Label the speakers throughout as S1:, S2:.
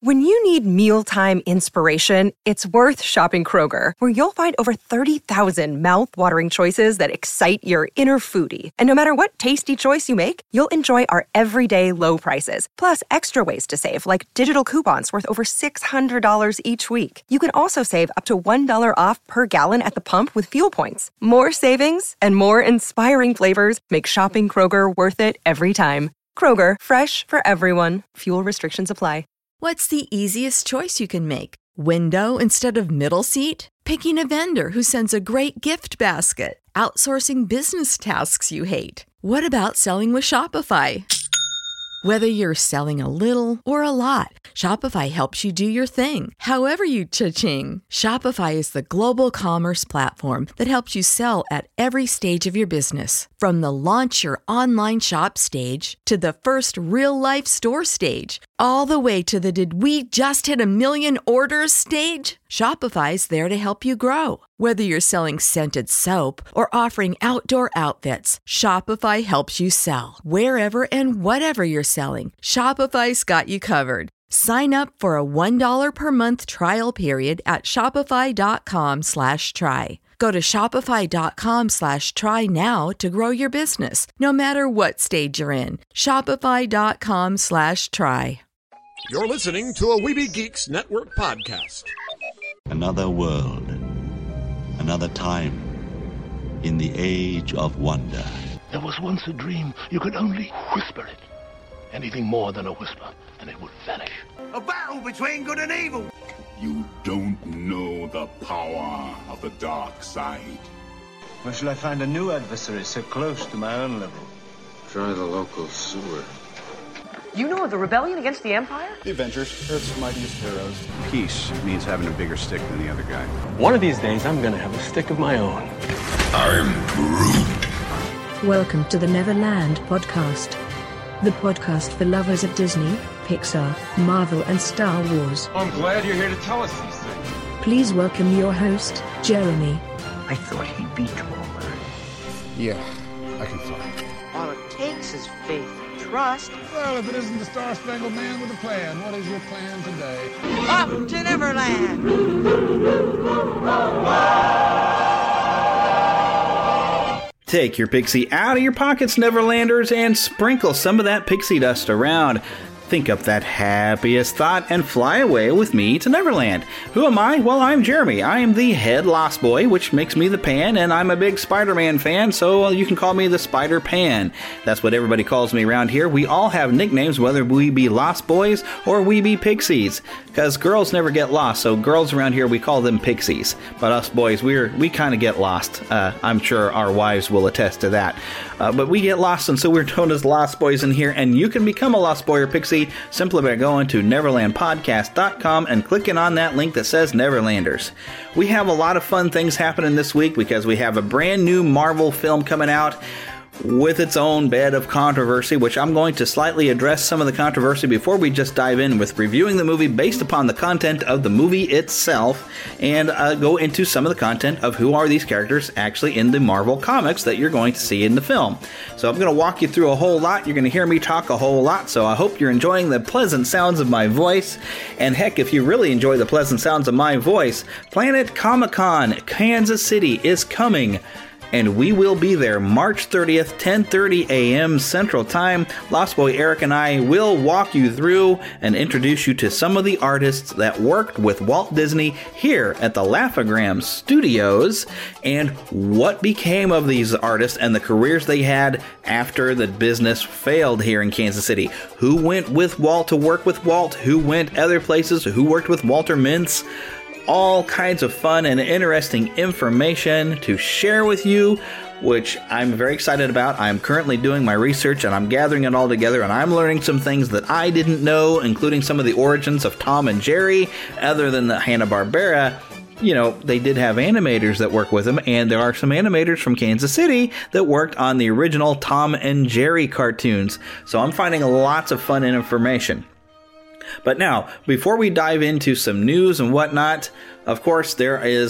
S1: When you need mealtime inspiration, it's worth shopping Kroger, where you'll find over 30,000 mouth-watering choices that excite your inner foodie. And no matter what tasty choice you make, you'll enjoy our everyday low prices, plus extra ways to save, like digital coupons worth over $600 each week. You can also save up to $1 off per gallon at the pump with fuel points. More savings and more inspiring flavors make shopping Kroger worth it every time. Kroger, fresh for everyone. Fuel restrictions apply.
S2: What's the easiest choice you can make? Window instead of middle seat? Picking a vendor who sends a great gift basket? Outsourcing business tasks you hate? What about selling with Shopify? Whether you're selling a little or a lot, Shopify helps you do your thing, however you cha-ching. Shopify is the global commerce platform that helps you sell at every stage of your business. From the launch your online shop stage to the first real-life store stage, all the way to the did we just hit 1 million orders stage. Shopify's there to help you grow. Whether you're selling scented soap or offering outdoor outfits, Shopify helps you sell. Wherever and whatever you're selling, Shopify's got you covered. Sign up for a $1 per month trial period at shopify.com/try. Go to shopify.com/try now to grow your business, no matter what stage you're in. Shopify.com/try.
S3: You're listening to a Weeby Geeks Network podcast.
S4: Another world, another time, in the age of wonder.
S5: There was once a dream. You could only whisper it. Anything more than a whisper, and it would vanish.
S6: A battle between good and evil.
S7: You don't know the power of the dark side.
S8: Where shall I find a new adversary so close to my own level?
S9: Try the local sewer.
S10: You know of the rebellion against the Empire?
S11: The Avengers, Earth's mightiest heroes.
S12: Peace means having a bigger stick than the other guy.
S13: One of these days, I'm gonna have a stick of my own.
S7: I'm Groot.
S14: Welcome to the Neverland Podcast. The podcast for lovers of Disney, Pixar, Marvel, and Star Wars.
S15: I'm glad you're here to tell us these things.
S14: Please welcome your host, Jeremy.
S6: I thought he'd be taller.
S12: Yeah, I can fly.
S10: All it takes is faith. Trust.
S15: Well, if it isn't the Star-Spangled Man with a plan, what is your plan today?
S10: Up to Neverland!
S16: Take your pixie out of your pockets, Neverlanders, and sprinkle some of that pixie dust around. Think up that happiest thought and fly away with me to Neverland. Who am I? Well, I'm Jeremy. I am the head Lost Boy, which makes me the Pan, and I'm a big Spider-Man fan, so you can call me the Spider-Pan. That's what everybody calls me around here. We all have nicknames, whether we be Lost Boys or we be Pixies, because girls never get lost, so girls around here, we call them Pixies. But us boys, we kind of get lost. I'm sure our wives will attest to that. But we get lost, and so we're known as Lost Boys in here, and you can become a Lost Boy or Pixie simply by going to neverlandpodcast.com and clicking on that link that says Neverlanders. We have a lot of fun things happening this week because we have a brand new Marvel film coming out with its own bed of controversy, which I'm going to slightly address some of the controversy before we just dive in with reviewing the movie based upon the content of the movie itself, and go into some of the content of who are these characters actually in the Marvel comics that you're going to see in the film. So I'm going to walk you through a whole lot. You're going to hear me talk a whole lot, so I hope you're enjoying the pleasant sounds of my voice. And heck, if you really enjoy the pleasant sounds of my voice, Planet Comic-Con Kansas City is coming, and we will be there March 30th, 10:30 a.m. Central Time. Lost Boy Eric and I will walk you through and introduce you to some of the artists that worked with Walt Disney here at the Laugh-O-Gram Studios, and what became of these artists and the careers they had after the business failed here in Kansas City. Who went with Walt to work with Walt? Who went other places? Who worked with Walter Mintz? All kinds of fun and interesting information to share with you, which I'm very excited about. I'm currently doing my research and I'm gathering it all together, and I'm learning some things that I didn't know, including some of the origins of Tom and Jerry. Other than the Hanna-Barbera, you know, they did have animators that work with them, and there are some animators from Kansas City that worked on the original Tom and Jerry cartoons. So I'm finding lots of fun and information. But now, before we dive into some news and whatnot, of course, there is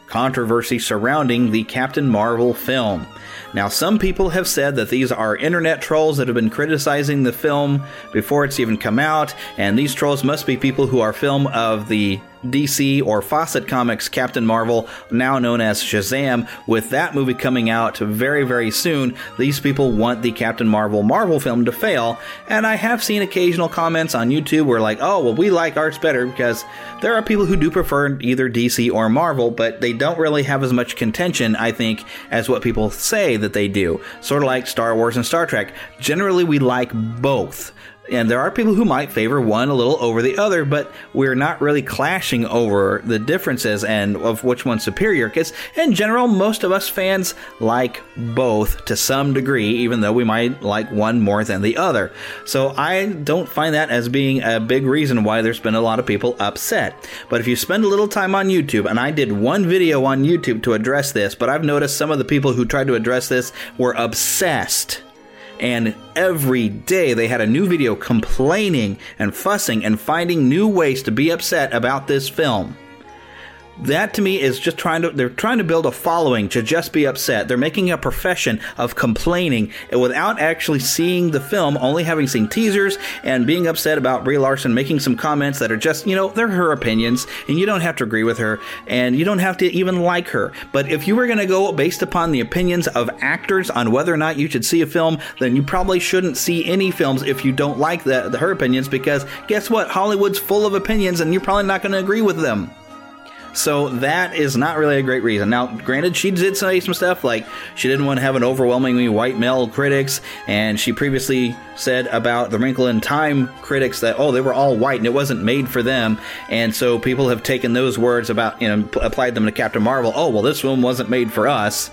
S16: controversy surrounding the Captain Marvel film. Now, some people have said that these are internet trolls that have been criticizing the film before it's even come out, and these trolls must be people who are film of the DC or Fawcett Comics Captain Marvel, now known as Shazam. With that movie coming out very, very soon, these people want the Captain Marvel film to fail, and I have seen occasional comments on YouTube where like, oh, well, we like ours better, because there are people who do prefer either DC or Marvel, but they don't really have as much contention, I think, as what people say that they do. Sort of like Star Wars and Star Trek. Generally, we like both. And there are people who might favor one a little over the other, but we're not really clashing over the differences and of which one's superior, because in general, most of us fans like both to some degree, even though we might like one more than the other. So I don't find that as being a big reason why there's been a lot of people upset. But if you spend a little time on YouTube, and I did one video on YouTube to address this, but I've noticed some of the people who tried to address this were obsessed. And every day they had a new video complaining and fussing and finding new ways to be upset about this film. That to me is just they're trying to build a following to just be upset. They're making a profession of complaining without actually seeing the film, only having seen teasers and being upset about Brie Larson making some comments that are just, they're her opinions, and you don't have to agree with her, and you don't have to even like her. But if you were going to go based upon the opinions of actors on whether or not you should see a film, then you probably shouldn't see any films if you don't like her opinions, because guess what? Hollywood's full of opinions, and you're probably not going to agree with them. So that is not really a great reason. Now, granted, she did say some stuff like she didn't want to have an overwhelmingly white male critics, and she previously said about The Wrinkle in Time critics that, they were all white and it wasn't made for them. And so people have taken those words about, applied them to Captain Marvel. Oh, well, this film wasn't made for us.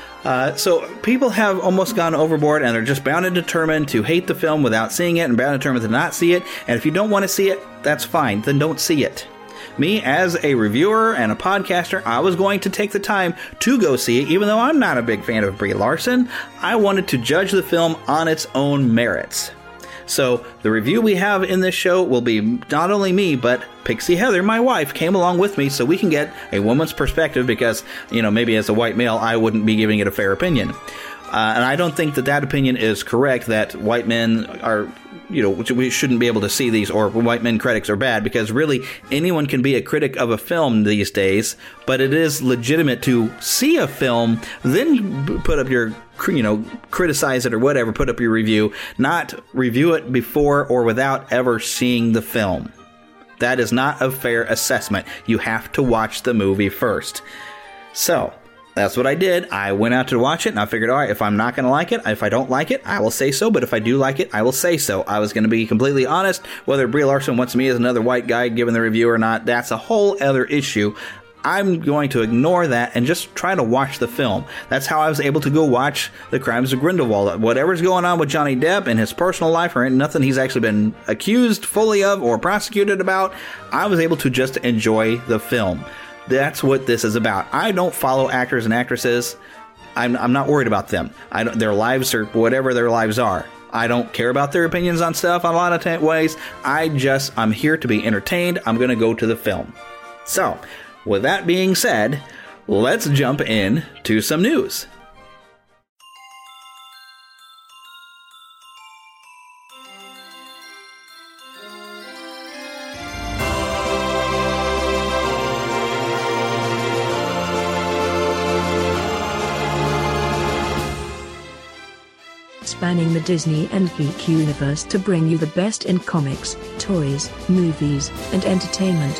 S16: So people have almost gone overboard, and they're just bound and determined to hate the film without seeing it, and bound and determined to not see it. And if you don't want to see it, that's fine. Then don't see it. Me, as a reviewer and a podcaster, I was going to take the time to go see it, even though I'm not a big fan of Brie Larson. I wanted to judge the film on its own merits. So the review we have in this show will be not only me, but Pixie Heather, my wife, came along with me so we can get a woman's perspective, because, maybe as a white male, I wouldn't be giving it a fair opinion. And I don't think that opinion is correct, that white men are, we shouldn't be able to see these, or white men critics are bad, because really anyone can be a critic of a film these days, but it is legitimate to see a film, then put up your, criticize it or whatever, put up your review, not review it before or without ever seeing the film. That is not a fair assessment. You have to watch the movie first. So that's what I did. I went out to watch it, and I figured, all right, if I'm not going to like it, if I don't like it, I will say so. But if I do like it, I will say so. I was going to be completely honest. Whether Brie Larson wants me as another white guy giving the review or not, that's a whole other issue. I'm going to ignore that and just try to watch the film. That's how I was able to go watch The Crimes of Grindelwald. Whatever's going on with Johnny Depp in his personal life, or nothing he's actually been accused fully of or prosecuted about, I was able to just enjoy the film. That's what this is about. I don't follow actors and actresses. I'm not worried about them. Their lives or whatever their lives are. I don't care about their opinions on stuff in a lot of ways. I'm here to be entertained. I'm going to go to the film. So, with that being said, let's jump in to some news.
S14: Spanning the Disney and geek universe to bring you the best in comics, toys, movies, and entertainment.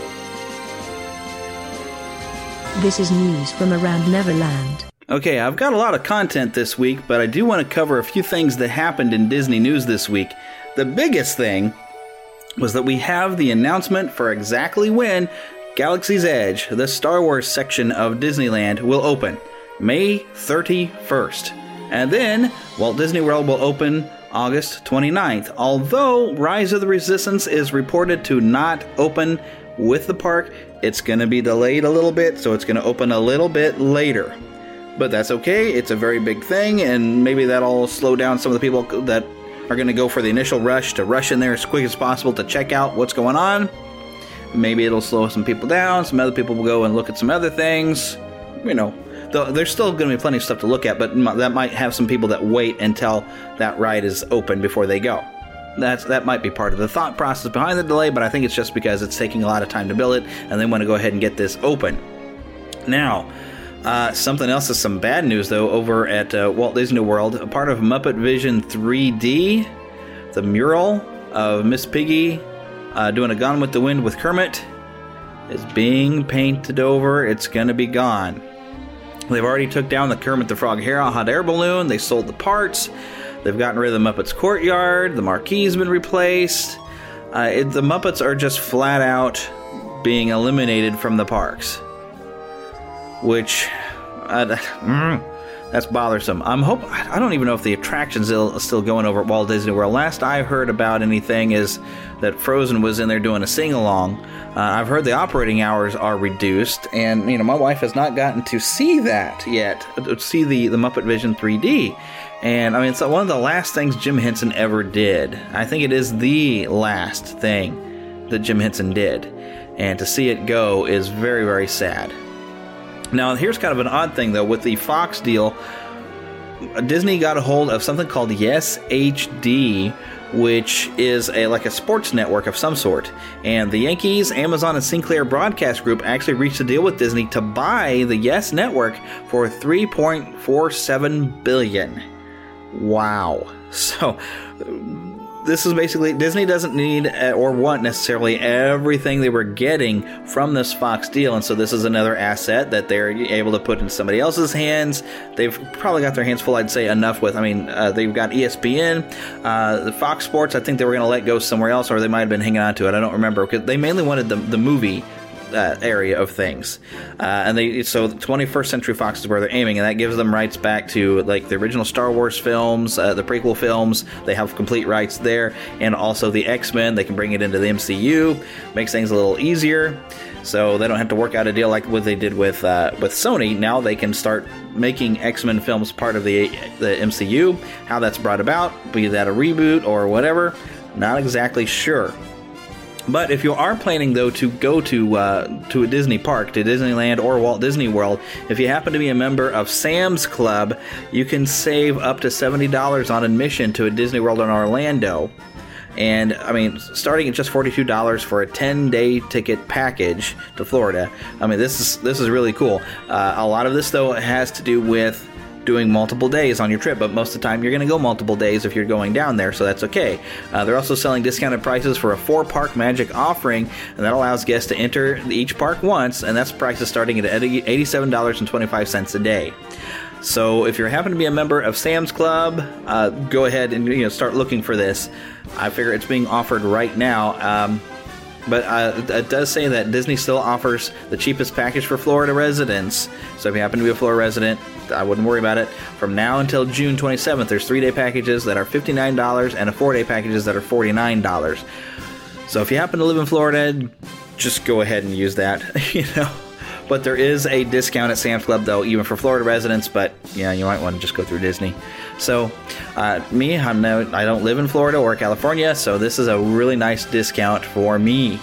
S14: This is news from around Neverland.
S16: Okay, I've got a lot of content this week, but I do want to cover a few things that happened in Disney news this week. The biggest thing was that we have the announcement for exactly when Galaxy's Edge, the Star Wars section of Disneyland, will open. May 31st. And then Walt Disney World will open August 29th. Although Rise of the Resistance is reported to not open with the park, it's going to be delayed a little bit, so it's going to open a little bit later. But that's okay. It's a very big thing, and maybe that'll slow down some of the people that are going to go for the initial rush to rush in there as quick as possible to check out what's going on. Maybe it'll slow some people down. Some other people will go and look at some other things. there's still going to be plenty of stuff to look at, but that might have some people that wait until that ride is open before they go. That might be part of the thought process behind the delay, but I think it's just because it's taking a lot of time to build it, and they want to go ahead and get this open. Now, something else is some bad news, though, over at Walt Disney World. A part of Muppet Vision 3D, the mural of Miss Piggy doing a Gone with the Wind with Kermit is being painted over. It's going to be gone. They've already took down the Kermit the Frog hot air balloon. They sold the parts. They've gotten rid of the Muppets Courtyard. The marquee's been replaced. The Muppets are just flat out being eliminated from the parks, which that's bothersome. I don't even know if the attraction's still going over at Walt Disney World. Last I heard about anything is that Frozen was in there doing a sing-along. I've heard the operating hours are reduced, and my wife has not gotten to see that yet, to see the Muppet Vision 3D. And it's one of the last things Jim Henson ever did. I think it is the last thing that Jim Henson did. And to see it go is very, very sad. Now, here's kind of an odd thing, though. With the Fox deal, Disney got a hold of something called Yes HD, which is like a sports network of some sort. And the Yankees, Amazon, and Sinclair Broadcast Group actually reached a deal with Disney to buy the Yes Network for $3.47 billion. Wow. So this is basically, Disney doesn't need or want necessarily everything they were getting from this Fox deal, and so this is another asset that they're able to put in somebody else's hands. They've probably got their hands full, I'd say, enough with. They've got ESPN, the Fox Sports. I think they were going to let go somewhere else, or they might have been hanging on to it. I don't remember, because they mainly wanted the movie area of things, so the 21st Century Fox is where they're aiming, and that gives them rights back to like the original Star Wars films, the prequel films. They have complete rights there, and also the X-Men. They can bring it into the MCU, makes things a little easier, so they don't have to work out a deal like what they did with Sony. Now they can start making X-Men films part of the MCU. How that's brought about, be that a reboot or whatever, not exactly sure. But if you are planning, though, to go to a Disney park, to Disneyland or Walt Disney World, if you happen to be a member of Sam's Club, you can save up to $70 on admission to a Disney World in Orlando. And, starting at just $42 for a 10-day ticket package to Florida. This is really cool. A lot of this, though, has to do with doing multiple days on your trip, but most of the time you're going to go multiple days if you're going down there, so that's okay. They're also selling discounted prices for a 4-park magic offering, and that allows guests to enter each park once, and that's prices starting at $87.25 a day. So if you happen to be a member of Sam's Club, go ahead and start looking for this. I figure it's being offered right now. But it does say that Disney still offers the cheapest package for Florida residents. So if you happen to be a Florida resident, I wouldn't worry about it. From now until June 27th, there's 3-day packages that are $59 and 4-day packages that are $49. So if you happen to live in Florida, just go ahead and use that, But there is a discount at Sam's Club, though, even for Florida residents. But, yeah, you might want to just go through Disney. So, I don't live in Florida or California, so this is a really nice discount for me.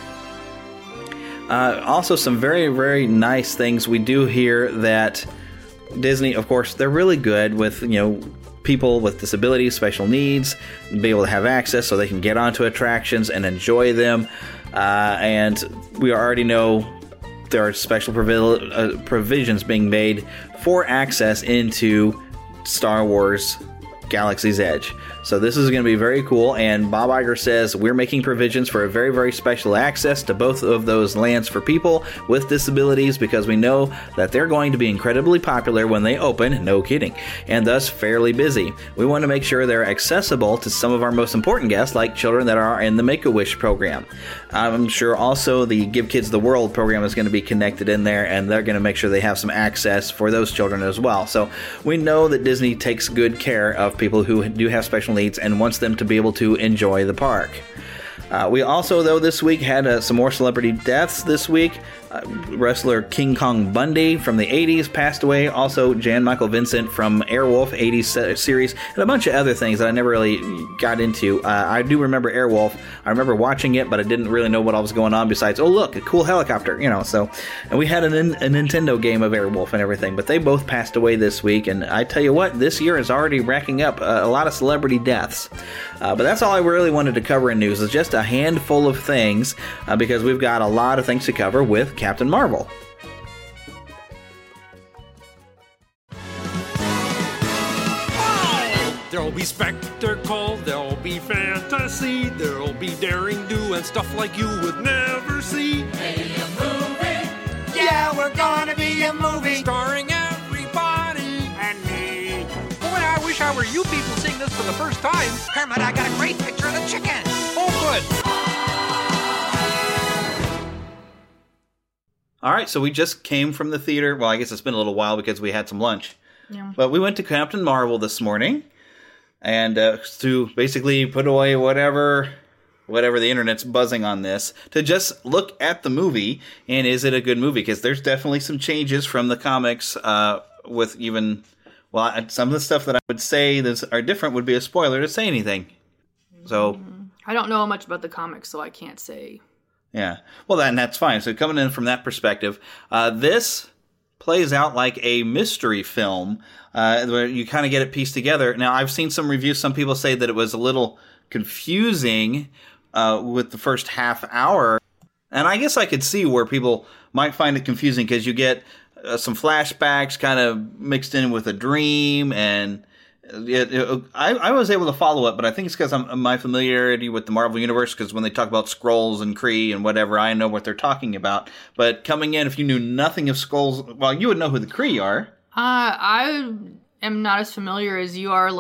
S16: Also, some very, very nice things we do here that Disney, of course, they're really good with, people with disabilities, special needs, be able to have access so they can get onto attractions and enjoy them. And we already know there are special provisions being made for access into Star Wars Galaxy's Edge. So this is going to be very cool, and Bob Iger says we're making provisions for a very, very special access to both of those lands for people with disabilities, because we know that they're going to be incredibly popular when they open, no kidding, and thus fairly busy. We want to make sure they're accessible to some of our most important guests, like children that are in the Make-A-Wish program. I'm sure also the Give Kids the World program is going to be connected in there, and they're going to make sure they have some access for those children as well. So we know that Disney takes good care of people who do have special needs and wants them to be able to enjoy the park. We also, though, this week had some more celebrity deaths this week. Wrestler King Kong Bundy from the 80s passed away. Also, Jan Michael Vincent from Airwolf 80s series, and a bunch of other things that I never really got into. I do remember Airwolf. I remember watching it, but I didn't really know what all was going on besides, oh, look, a cool helicopter, so. And we had a Nintendo game of Airwolf and everything, but they both passed away this week, and I tell you what, this year is already racking up a lot of celebrity deaths. But that's all I really wanted to cover in news, is just a handful of things, because we've got a lot of things to cover with Captain Marvel.
S3: There'll be spectacle, there'll be fantasy, there'll be daring do and stuff like you would never see.
S10: Hey, a movie! Yeah, we're gonna be a movie!
S3: Starring everybody
S10: And me!
S3: Boy, I wish I were you people seeing this for the first time.
S10: Kermit, I got a great picture of the chicken!
S3: Oh, good!
S16: All right, so we just came from the theater. Well, I guess it's been a little while because we had some lunch.
S17: Yeah.
S16: But we went to Captain Marvel this morning, and to basically put away whatever the internet's buzzing on this, to just look at the movie, and is it a good movie? Because there's definitely some changes from the comics with even, well, some of the stuff that I would say that are different would be a spoiler to say anything. So
S17: I don't know much about the comics, so I can't say.
S16: Yeah. Well, that's fine. So coming in from that perspective, this plays out like a mystery film where you kind of get it pieced together. Now, I've seen some reviews. Some people say that it was a little confusing with the first half hour. And I guess I could see where people might find it confusing because you get some flashbacks kind of mixed in with a dream, and I was able to follow it, but I think it's because of my familiarity with the Marvel Universe, because when they talk about Skrulls and Kree and whatever, I know what they're talking about. But coming in, if you knew nothing of Skrulls, well, you would know who the Kree are.
S17: I am not as familiar as you are,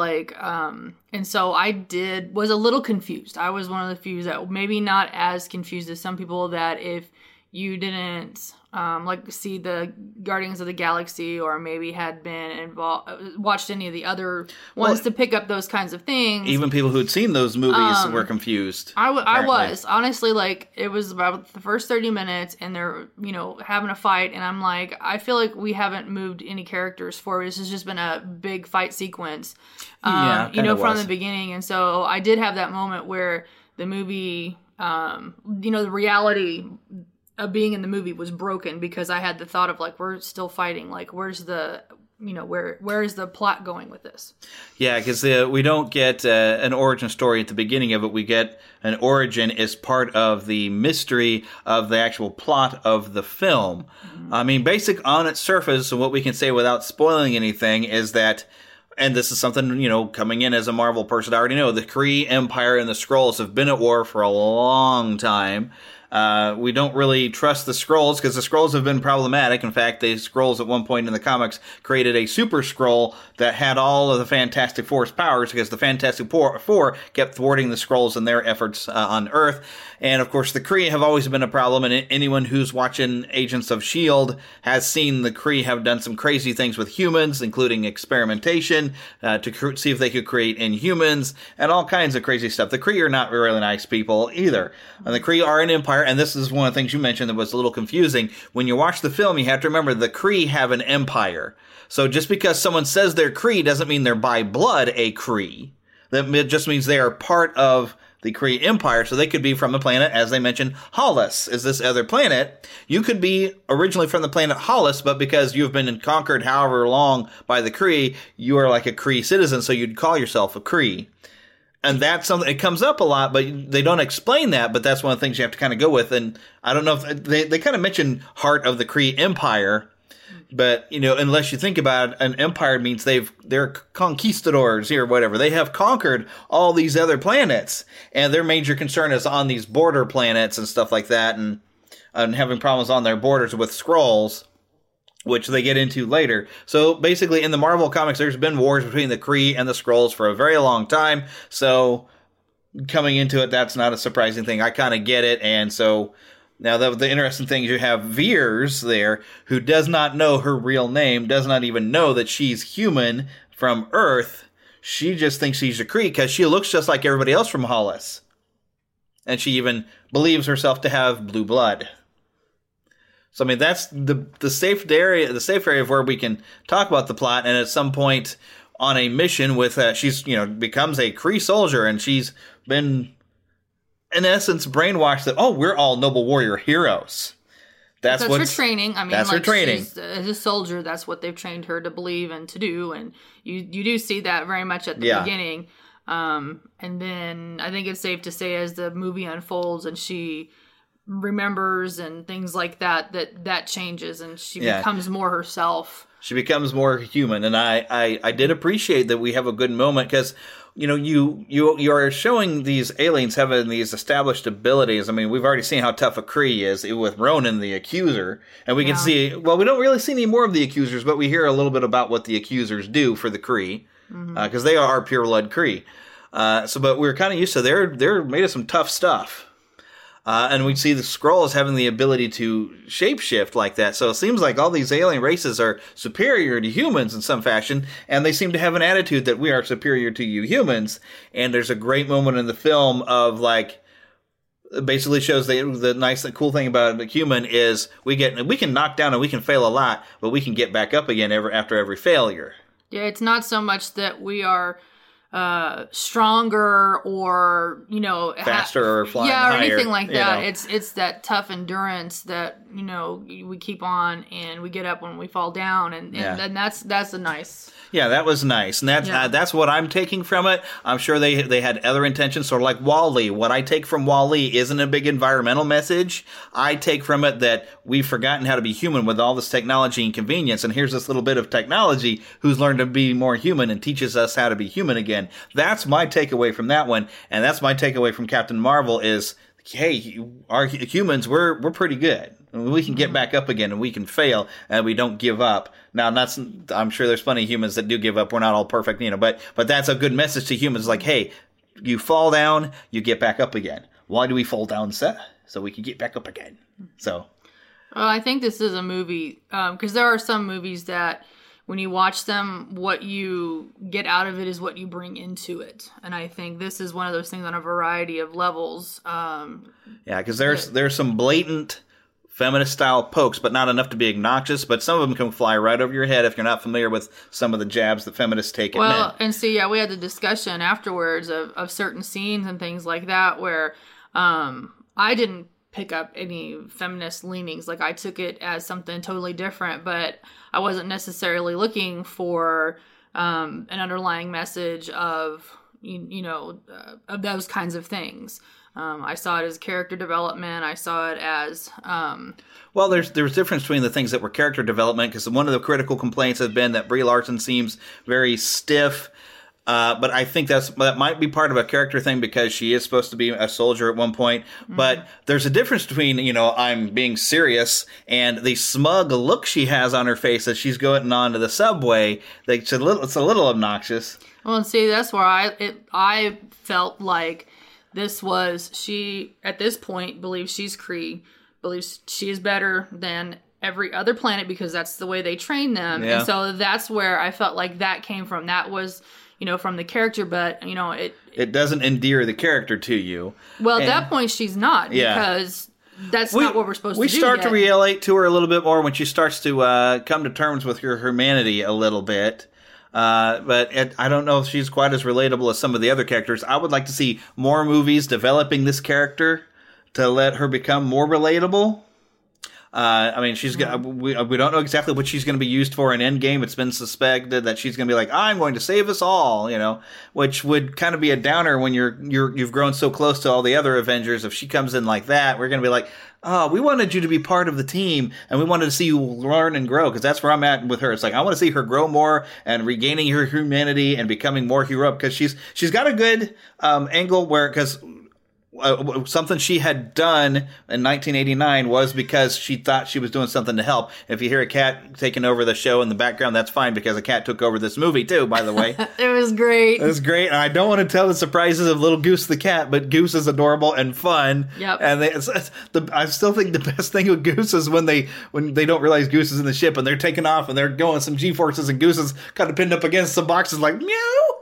S17: and so I was a little confused. I was one of the few that maybe not as confused as some people, that if you didn't see the Guardians of the Galaxy, or maybe had been watched any of the other ones to pick up those kinds of things.
S16: Even people who'd seen those movies were confused.
S17: I was. Honestly, it was about the first 30 minutes, and they're, having a fight, and I'm like, I feel like we haven't moved any characters forward. This has just been a big fight sequence, from the beginning. And so I did have that moment where the movie, the reality of being in the movie was broken, because I had the thought of we're still fighting. Where's the, where is the plot going with this?
S16: Yeah, because we don't get an origin story at the beginning of it. We get an origin as part of the mystery of the actual plot of the film. Mm-hmm. I mean, basic on its surface, what we can say without spoiling anything is that, and this is something, coming in as a Marvel person, I already know the Kree Empire and the Skrulls have been at war for a long time. We don't really trust the Skrulls because the Skrulls have been problematic. In fact, the Skrulls at one point in the comics created a Super Skrull that had all of the Fantastic Four's powers, because the Fantastic Four kept thwarting the Skrulls in their efforts on Earth. And, of course, the Kree have always been a problem, and anyone who's watching Agents of S.H.I.E.L.D. has seen the Kree have done some crazy things with humans, including experimentation to see if they could create Inhumans and all kinds of crazy stuff. The Kree are not really nice people either. And the Kree are an empire, and this is one of the things you mentioned that was a little confusing. When you watch the film, you have to remember the Kree have an empire. So just because someone says they're Kree doesn't mean they're by blood a Kree. That just means they are part of the Kree Empire, so they could be from the planet, as they mentioned, Hollis is this other planet. You could be originally from the planet Hollis, but because you've been conquered however long by the Kree, you are like a Kree citizen, so you'd call yourself a Kree. And that's something, it comes up a lot, but they don't explain that, but that's one of the things you have to kind of go with. And I don't know if they kind of mention heart of the Kree Empire, but, unless you think about it, an empire means they're conquistadors or whatever. They have conquered all these other planets, and their major concern is on these border planets and stuff like that, and having problems on their borders with Skrulls, which they get into later. So basically, in the Marvel comics, there's been wars between the Kree and the Skrulls for a very long time. So coming into it, that's not a surprising thing. I kind of get it, and so. Now, the interesting thing is you have Veers there, who does not know her real name, does not even know that she's human from Earth. She just thinks she's a Kree because she looks just like everybody else from Hollis. And she even believes herself to have blue blood. So, I mean, that's the safe area of where we can talk about the plot. And at some point on a mission with, she's, becomes a Kree soldier, and she's been, in essence, brainwashed that, we're all noble warrior heroes. That's
S17: her training. I mean,
S16: that's her training.
S17: As a soldier, that's what they've trained her to believe and to do. And you do see that very much at the beginning. And then I think it's safe to say as the movie unfolds and she remembers and things like that changes and she becomes more herself. She becomes more human.
S16: And I did appreciate that we have a good moment because, you are showing these aliens having these established abilities. I mean, we've already seen how tough a Kree is with Ronan the Accuser. And we can see, we don't really see any more of the Accusers, but we hear a little bit about what the Accusers do for the Kree. Because they are pure blood Kree. But we're kind of used to they're made of some tough stuff. And we see the Skrulls having the ability to shapeshift like that. So it seems like all these alien races are superior to humans in some fashion, and they seem to have an attitude that we are superior to you humans. And there's a great moment in the film of basically shows the cool thing about a human is we can knock down and we can fail a lot, but we can get back up again after every failure.
S17: Yeah, it's not so much that we are stronger or
S16: faster or flying higher,
S17: or anything like that. It's that tough endurance that we keep on and we get up when we fall down, and that's a nice.
S16: Yeah, that was nice, and that's what I'm taking from it. I'm sure they had other intentions, sort of like WALL-E. What I take from WALL-E isn't a big environmental message. I take from it that we've forgotten how to be human with all this technology and convenience, and here's this little bit of technology who's learned to be more human and teaches us how to be human again. That's my takeaway from that one, and that's my takeaway from Captain Marvel is, hey, our humans, we're pretty good. We can get back up again, and we can fail, and we don't give up. Now, I'm sure there's plenty of humans that do give up. We're not all perfect, but that's a good message to humans. Like, hey, you fall down, you get back up again. Why do we fall down, sir? So we can get back up again. So,
S17: well, I think this is a movie because there are some movies that when you watch them, what you get out of it is what you bring into it. And I think this is one of those things on a variety of levels.
S16: Because there's some blatant feminist-style pokes, but not enough to be obnoxious. But some of them can fly right over your head if you're not familiar with some of the jabs that feminists take at men.
S17: Well, and see, we had the discussion afterwards of certain scenes and things like that where I didn't pick up any feminist leanings. Like, I took it as something totally different, but I wasn't necessarily looking for an underlying message of those kinds of things. I saw it as character development. I saw it as
S16: well, there's difference between the things that were character development, because one of the critical complaints has been that Brie Larson seems very stiff. But I think that might be part of a character thing because she is supposed to be a soldier at one point. Mm-hmm. But there's a difference between, I'm being serious and the smug look she has on her face as she's going onto the subway. It's a little obnoxious.
S17: Well, and see, that's where I felt like this was, she, at this point, believes she's Kree, believes she is better than every other planet because that's the way they train them. Yeah. And so that's where I felt like that came from. That was, from the character, but,
S16: it doesn't endear the character to you.
S17: Well, at that point, she's not, because that's not what we're supposed to do.
S16: We start to relate to her a little bit more when she starts to come to terms with her humanity a little bit. But I don't know if she's quite as relatable as some of the other characters. I would like to see more movies developing this character to let her become more relatable. She's we don't know exactly what she's going to be used for in Endgame. It's been suspected that she's going to be like, I'm going to save us all, which would kind of be a downer when you've grown so close to all the other Avengers. If she comes in like that, we're going to be like, oh, we wanted you to be part of the team, and we wanted to see you learn and grow, because that's where I'm at with her. It's like, I want to see her grow more and regaining her humanity and becoming more heroic, because she's got a good angle where, because something she had done in 1989 was because she thought she was doing something to help. If you hear a cat taking over the show in the background, that's fine, because a cat took over this movie too, by the way.
S17: It was great.
S16: It was great. And I don't want to tell the surprises of little Goose the cat, but Goose is adorable and fun.
S17: Yep.
S16: And I still think the best thing with Goose is when they don't realize Goose is in the ship and they're taking off and they're going some G-forces and Goose is kind of pinned up against some boxes like, meow.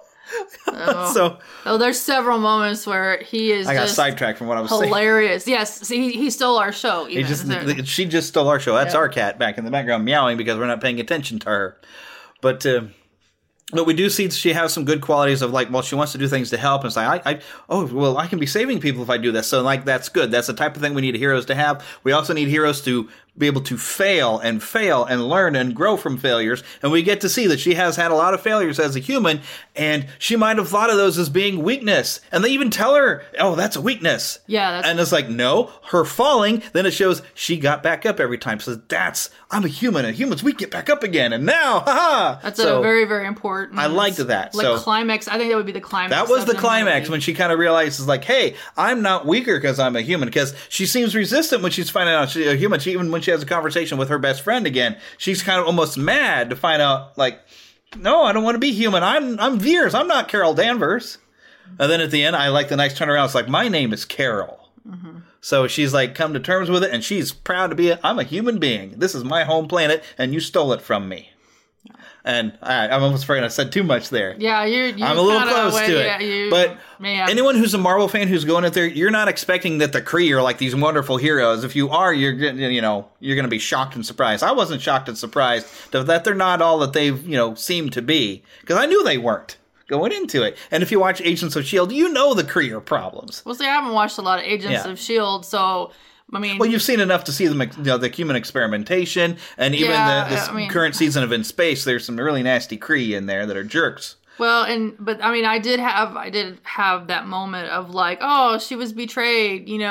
S17: So there's several moments where he is.
S16: I got
S17: just
S16: sidetracked from what I was
S17: hilarious. Yes, see, he stole our show.
S16: She just stole our show. That's our cat back in the background meowing because we're not paying attention to her. But we do see she has some good qualities of like, well, she wants to do things to help. And it's like, I can be saving people if I do this. So like, that's good. That's the type of thing we need heroes to have. We also need heroes to be able to fail and learn and grow from failures. And we get to see that she has had a lot of failures as a human, and she might have thought of those as being weakness. And they even tell her, oh, that's a weakness.
S17: Yeah.
S16: And it's like, no, her falling, then it shows she got back up every time. So I'm a human, and humans, we get back up again. And now, haha.
S17: That's a very, very important.
S16: I liked that.
S17: Like climax. I think that would be the climax.
S16: That was the climax when she kind of realizes like, hey, I'm not weaker because I'm a human. Because she seems resistant when she's finding out she's a human. Even when she has a conversation with her best friend again, she's kind of almost mad to find out like, no, I don't want to be human. I'm Veers. I'm not Carol Danvers. And then at the end, I like the nice turnaround. It's like, my name is Carol. Mm-hmm. So she's like come to terms with it, and she's proud to be I'm a human being. This is my home planet, and you stole it from me. And I'm almost afraid I said too much there.
S17: Yeah,
S16: I'm a little close to it.
S17: Yeah,
S16: but anyone who's a Marvel fan who's going out there, you're not expecting that the Kree are like these wonderful heroes. If you are, you're going to be shocked and surprised. I wasn't shocked and surprised that they're not all that they've seem to be, because I knew they weren't going into it. And if you watch Agents of S.H.I.E.L.D., you know the Kree are problems.
S17: Well, see, I haven't watched a lot of Agents of S.H.I.E.L.D., so. I mean,
S16: well, you've seen enough to see the human experimentation, and even this current season of In Space. There's some really nasty Kree in there that are jerks.
S17: Well, but I mean, I did have that moment of like, oh, she was betrayed. It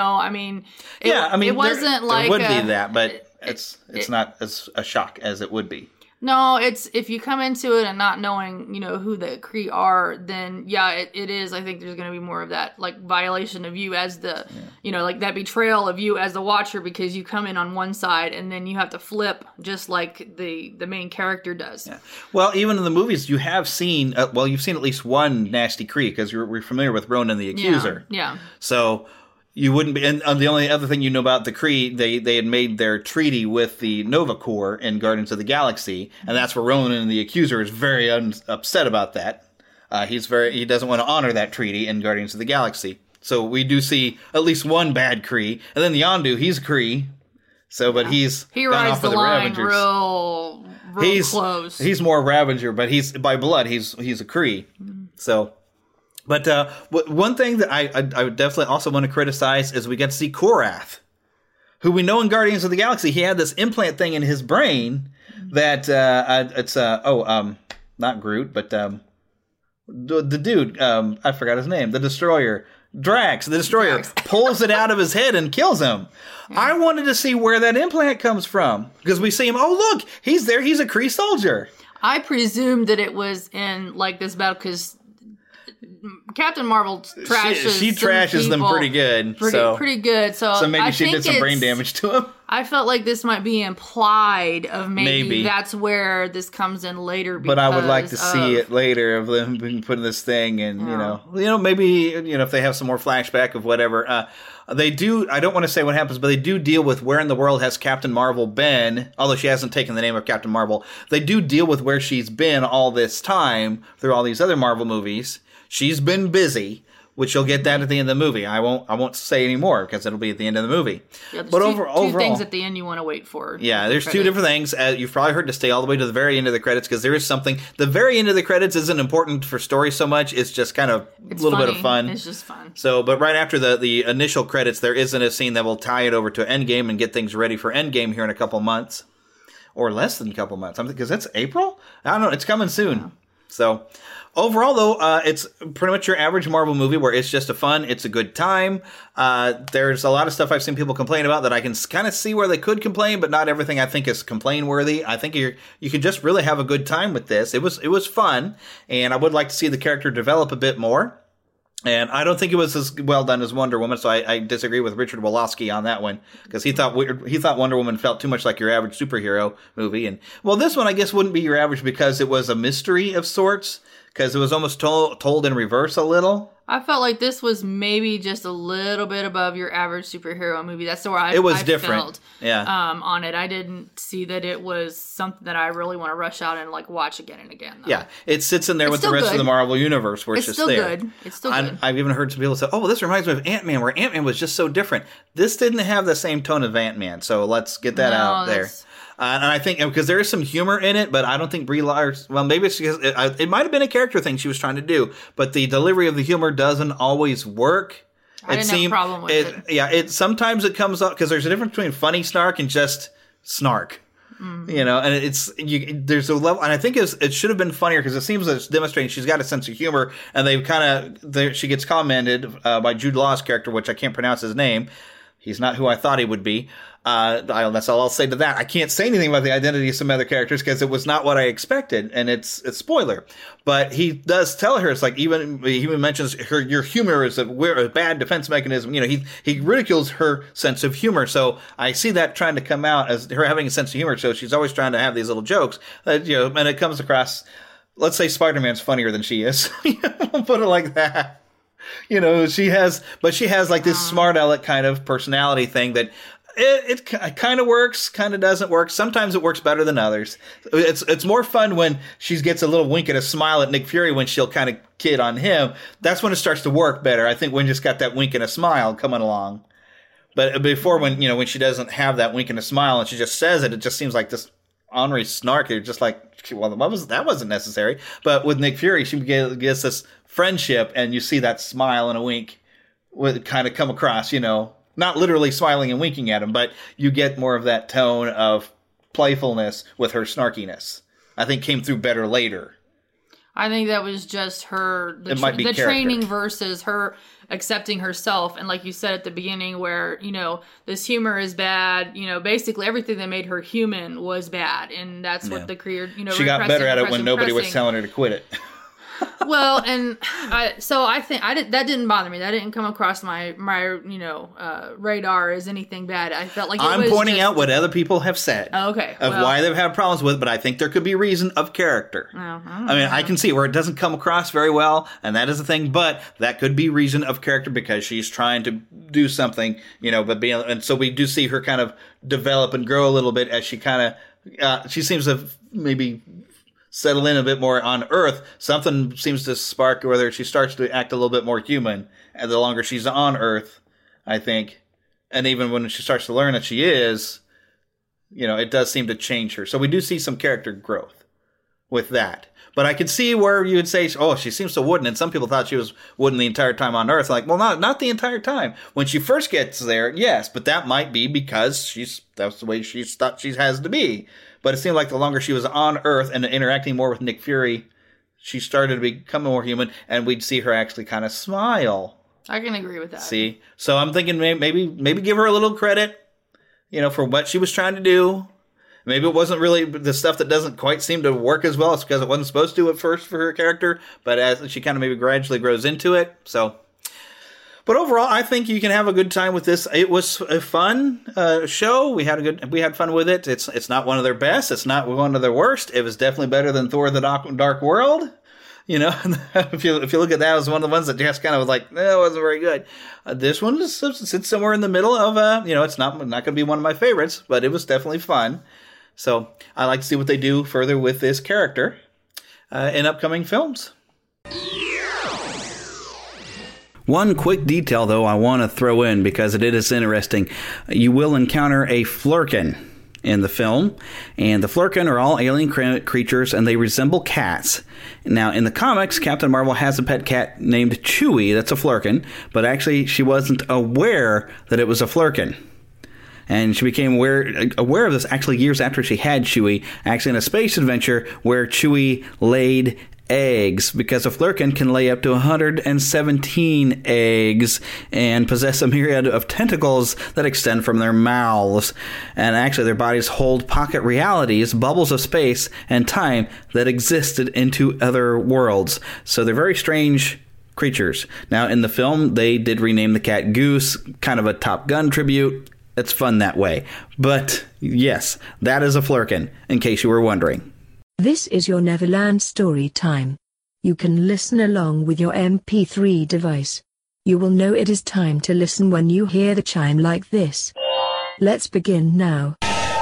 S17: wasn't like
S16: there would be that, but it's not as a shock as it would be.
S17: No, it's if you come into it and not knowing, who the Kree are, then it is. I think there's going to be more of that like violation of you as the, like that betrayal of you as the watcher, because you come in on one side and then you have to flip just like the main character does. Yeah.
S16: Well, even in the movies, you have seen, you've seen at least one nasty Kree because we're familiar with Ronan the Accuser.
S17: Yeah.
S16: So. You wouldn't be, and the only other thing you know about the Kree, they had made their treaty with the Nova Corps in Guardians of the Galaxy, and that's where Ronan the Accuser is very upset about that. He doesn't want to honor that treaty in Guardians of the Galaxy. So we do see at least one bad Kree, and then Yondu, he's Kree. So, but he
S17: rides the line real close.
S16: He's more Ravager, but he's by blood. He's a Kree. Mm-hmm. So. But one thing that I would definitely also want to criticize is we get to see Korath, who we know in Guardians of the Galaxy, he had this implant thing in his brain that not Groot, but the dude, I forgot his name, the Destroyer, Drax, the Destroyer, pulls it out of his head and kills him. Yeah. I wanted to see where that implant comes from, because we see him, oh look, he's there, he's a Kree soldier.
S17: I presumed that it was in like this battle because Captain Marvel trashes. She trashes
S16: them pretty good.
S17: Pretty good. So
S16: maybe she did some brain damage to him.
S17: I felt like this might be implied of maybe that's where this comes in later.
S16: But I would like to see it later of them putting this thing, and maybe if they have some more flashback of whatever. They do. I don't want to say what happens, but they do deal with where in the world has Captain Marvel been. Although she hasn't taken the name of Captain Marvel, they do deal with where she's been all this time through all these other Marvel movies. She's been busy, which you'll get that at the end of the movie. I won't say any more because it'll be at the end of the movie.
S17: Yeah, but overall, two things at the end you want to wait for.
S16: Yeah, there's two different things. You've probably heard to stay all the way to the very end of the credits, because there is something. The very end of the credits isn't important for story so much. It's just kind of a little bit of fun.
S17: It's just fun.
S16: So, but right after the initial credits, there isn't a scene that will tie it over to Endgame and get things ready for Endgame here in a couple months, or less than a couple months. Because it's April. I don't know. It's coming soon. Yeah. So. Overall, though, it's pretty much your average Marvel movie where it's just it's a good time. There's a lot of stuff I've seen people complain about that I can kind of see where they could complain, but not everything I think is complain-worthy. I think you could just really have a good time with this. It was fun, and I would like to see the character develop a bit more. And I don't think it was as well done as Wonder Woman, so I disagree with Richard Wolosky on that one, because he thought Wonder Woman felt too much like your average superhero movie. And well, this one I guess wouldn't be your average because it was a mystery of sorts, because it was almost told in reverse a little.
S17: I felt like this was maybe just a little bit above your average superhero movie. That's where I
S16: different.
S17: Felt on it. I didn't see that it was something that I really want to rush out and like watch again and again. Though.
S16: Yeah, it sits in there with the rest of the Marvel universe where it's just there.
S17: It's still good.
S16: I've even heard some people say, "Oh, well, this reminds me of Ant-Man, where Ant-Man was just so different." This didn't have the same tone of Ant-Man, so let's get that out there. And I think because there is some humor in it, but I don't think Brie Larson. Well, maybe it's because it might have been a character thing she was trying to do, but the delivery of the humor doesn't always work.
S17: I didn't have a problem with it.
S16: Yeah, sometimes it comes up because there's a difference between funny snark and just snark. Mm-hmm. You know, and there's a level, and I think it should have been funnier because it seems that it's demonstrating she's got a sense of humor, and she gets commended by Jude Law's character, which I can't pronounce his name. He's not who I thought he would be. That's all I'll say to that. I can't say anything about the identity of some other characters because it was not what I expected, and it's a spoiler. But he does tell her, it's like he even mentions your humor is a bad defense mechanism. You know, he ridicules her sense of humor. So I see that trying to come out as her having a sense of humor. So she's always trying to have these little jokes, and it comes across. Let's say Spider-Man's funnier than she is. We'll put it like that. You know, she has like this smart aleck kind of personality thing that it kind of works, kind of doesn't work. Sometimes it works better than others. It's more fun when she gets a little wink and a smile at Nick Fury when she'll kind of kid on him. That's when it starts to work better. I think when you just got that wink and a smile coming along. But before when she doesn't have that wink and a smile and she just says it just seems like this ornery snark. You're just like, well, that wasn't necessary. But with Nick Fury, she gets this friendship, and you see that smile and a wink would kind of come across, not literally smiling and winking at him, but you get more of that tone of playfulness with her snarkiness. I think came through better later.
S17: I think that was just her, the training versus her accepting herself. And like you said at the beginning where, this humor is bad, basically everything that made her human was bad. And that's what the career,
S16: she got better at it when nobody was telling her to quit it.
S17: Well, and I think that didn't bother me. That didn't come across my radar as anything bad. I felt like
S16: I'm pointing out what other people have said.
S17: Okay,
S16: why they've had problems with it, but I think there could be reason of character. I can see where it doesn't come across very well, and that is the thing. But that could be reason of character because she's trying to do something, and so we do see her kind of develop and grow a little bit as she kind of she seems to maybe settle in a bit more on Earth. Something seems to spark whether she starts to act a little bit more human the longer she's on Earth, I think. And even when she starts to learn that she is, it does seem to change her. So we do see some character growth with that. But I could see where you would say, oh, she seems so wooden. And some people thought she was wooden the entire time on Earth. Like, well, not the entire time. When she first gets there, yes. But that might be because that's the way she thought she has to be. But it seemed like the longer she was on Earth and interacting more with Nick Fury, she started to become more human, and we'd see her actually kind of smile.
S17: I can agree with that.
S16: See? So I'm thinking maybe give her a little credit, for what she was trying to do. Maybe it wasn't really the stuff that doesn't quite seem to work as well. It's because it wasn't supposed to at first for her character, but as she kind of maybe gradually grows into it. So... But overall, I think you can have a good time with this. It was a fun show. We had fun with it. It's not one of their best. It's not one of their worst. It was definitely better than Thor: The Dark World. If you look at that, it was one of the ones that just kind of was like, it wasn't very good. This one sits somewhere in the middle of it's not going to be one of my favorites, but it was definitely fun. So I like to see what they do further with this character in upcoming films. One quick detail, though, I want to throw in because it is interesting. You will encounter a Flerken in the film, and the Flerken are all alien creatures, and they resemble cats. Now, in the comics, Captain Marvel has a pet cat named Chewie that's a Flerken, but actually she wasn't aware that it was a Flerken. And she became aware of this actually years after she had Chewie, actually in a space adventure where Chewie laid eggs, because a Flerken can lay up to 117 eggs and possess a myriad of tentacles that extend from their mouths. And actually their bodies hold pocket realities, bubbles of space and time that existed into other worlds. So they're very strange creatures. Now in the film, they did rename the cat Goose, kind of a Top Gun tribute. It's fun that way. But yes, that is a Flerken, in case you were wondering.
S14: This is your Neverland story time. You can listen along with your MP3 device. You will know it is time to listen when you hear the chime like this. Let's begin now.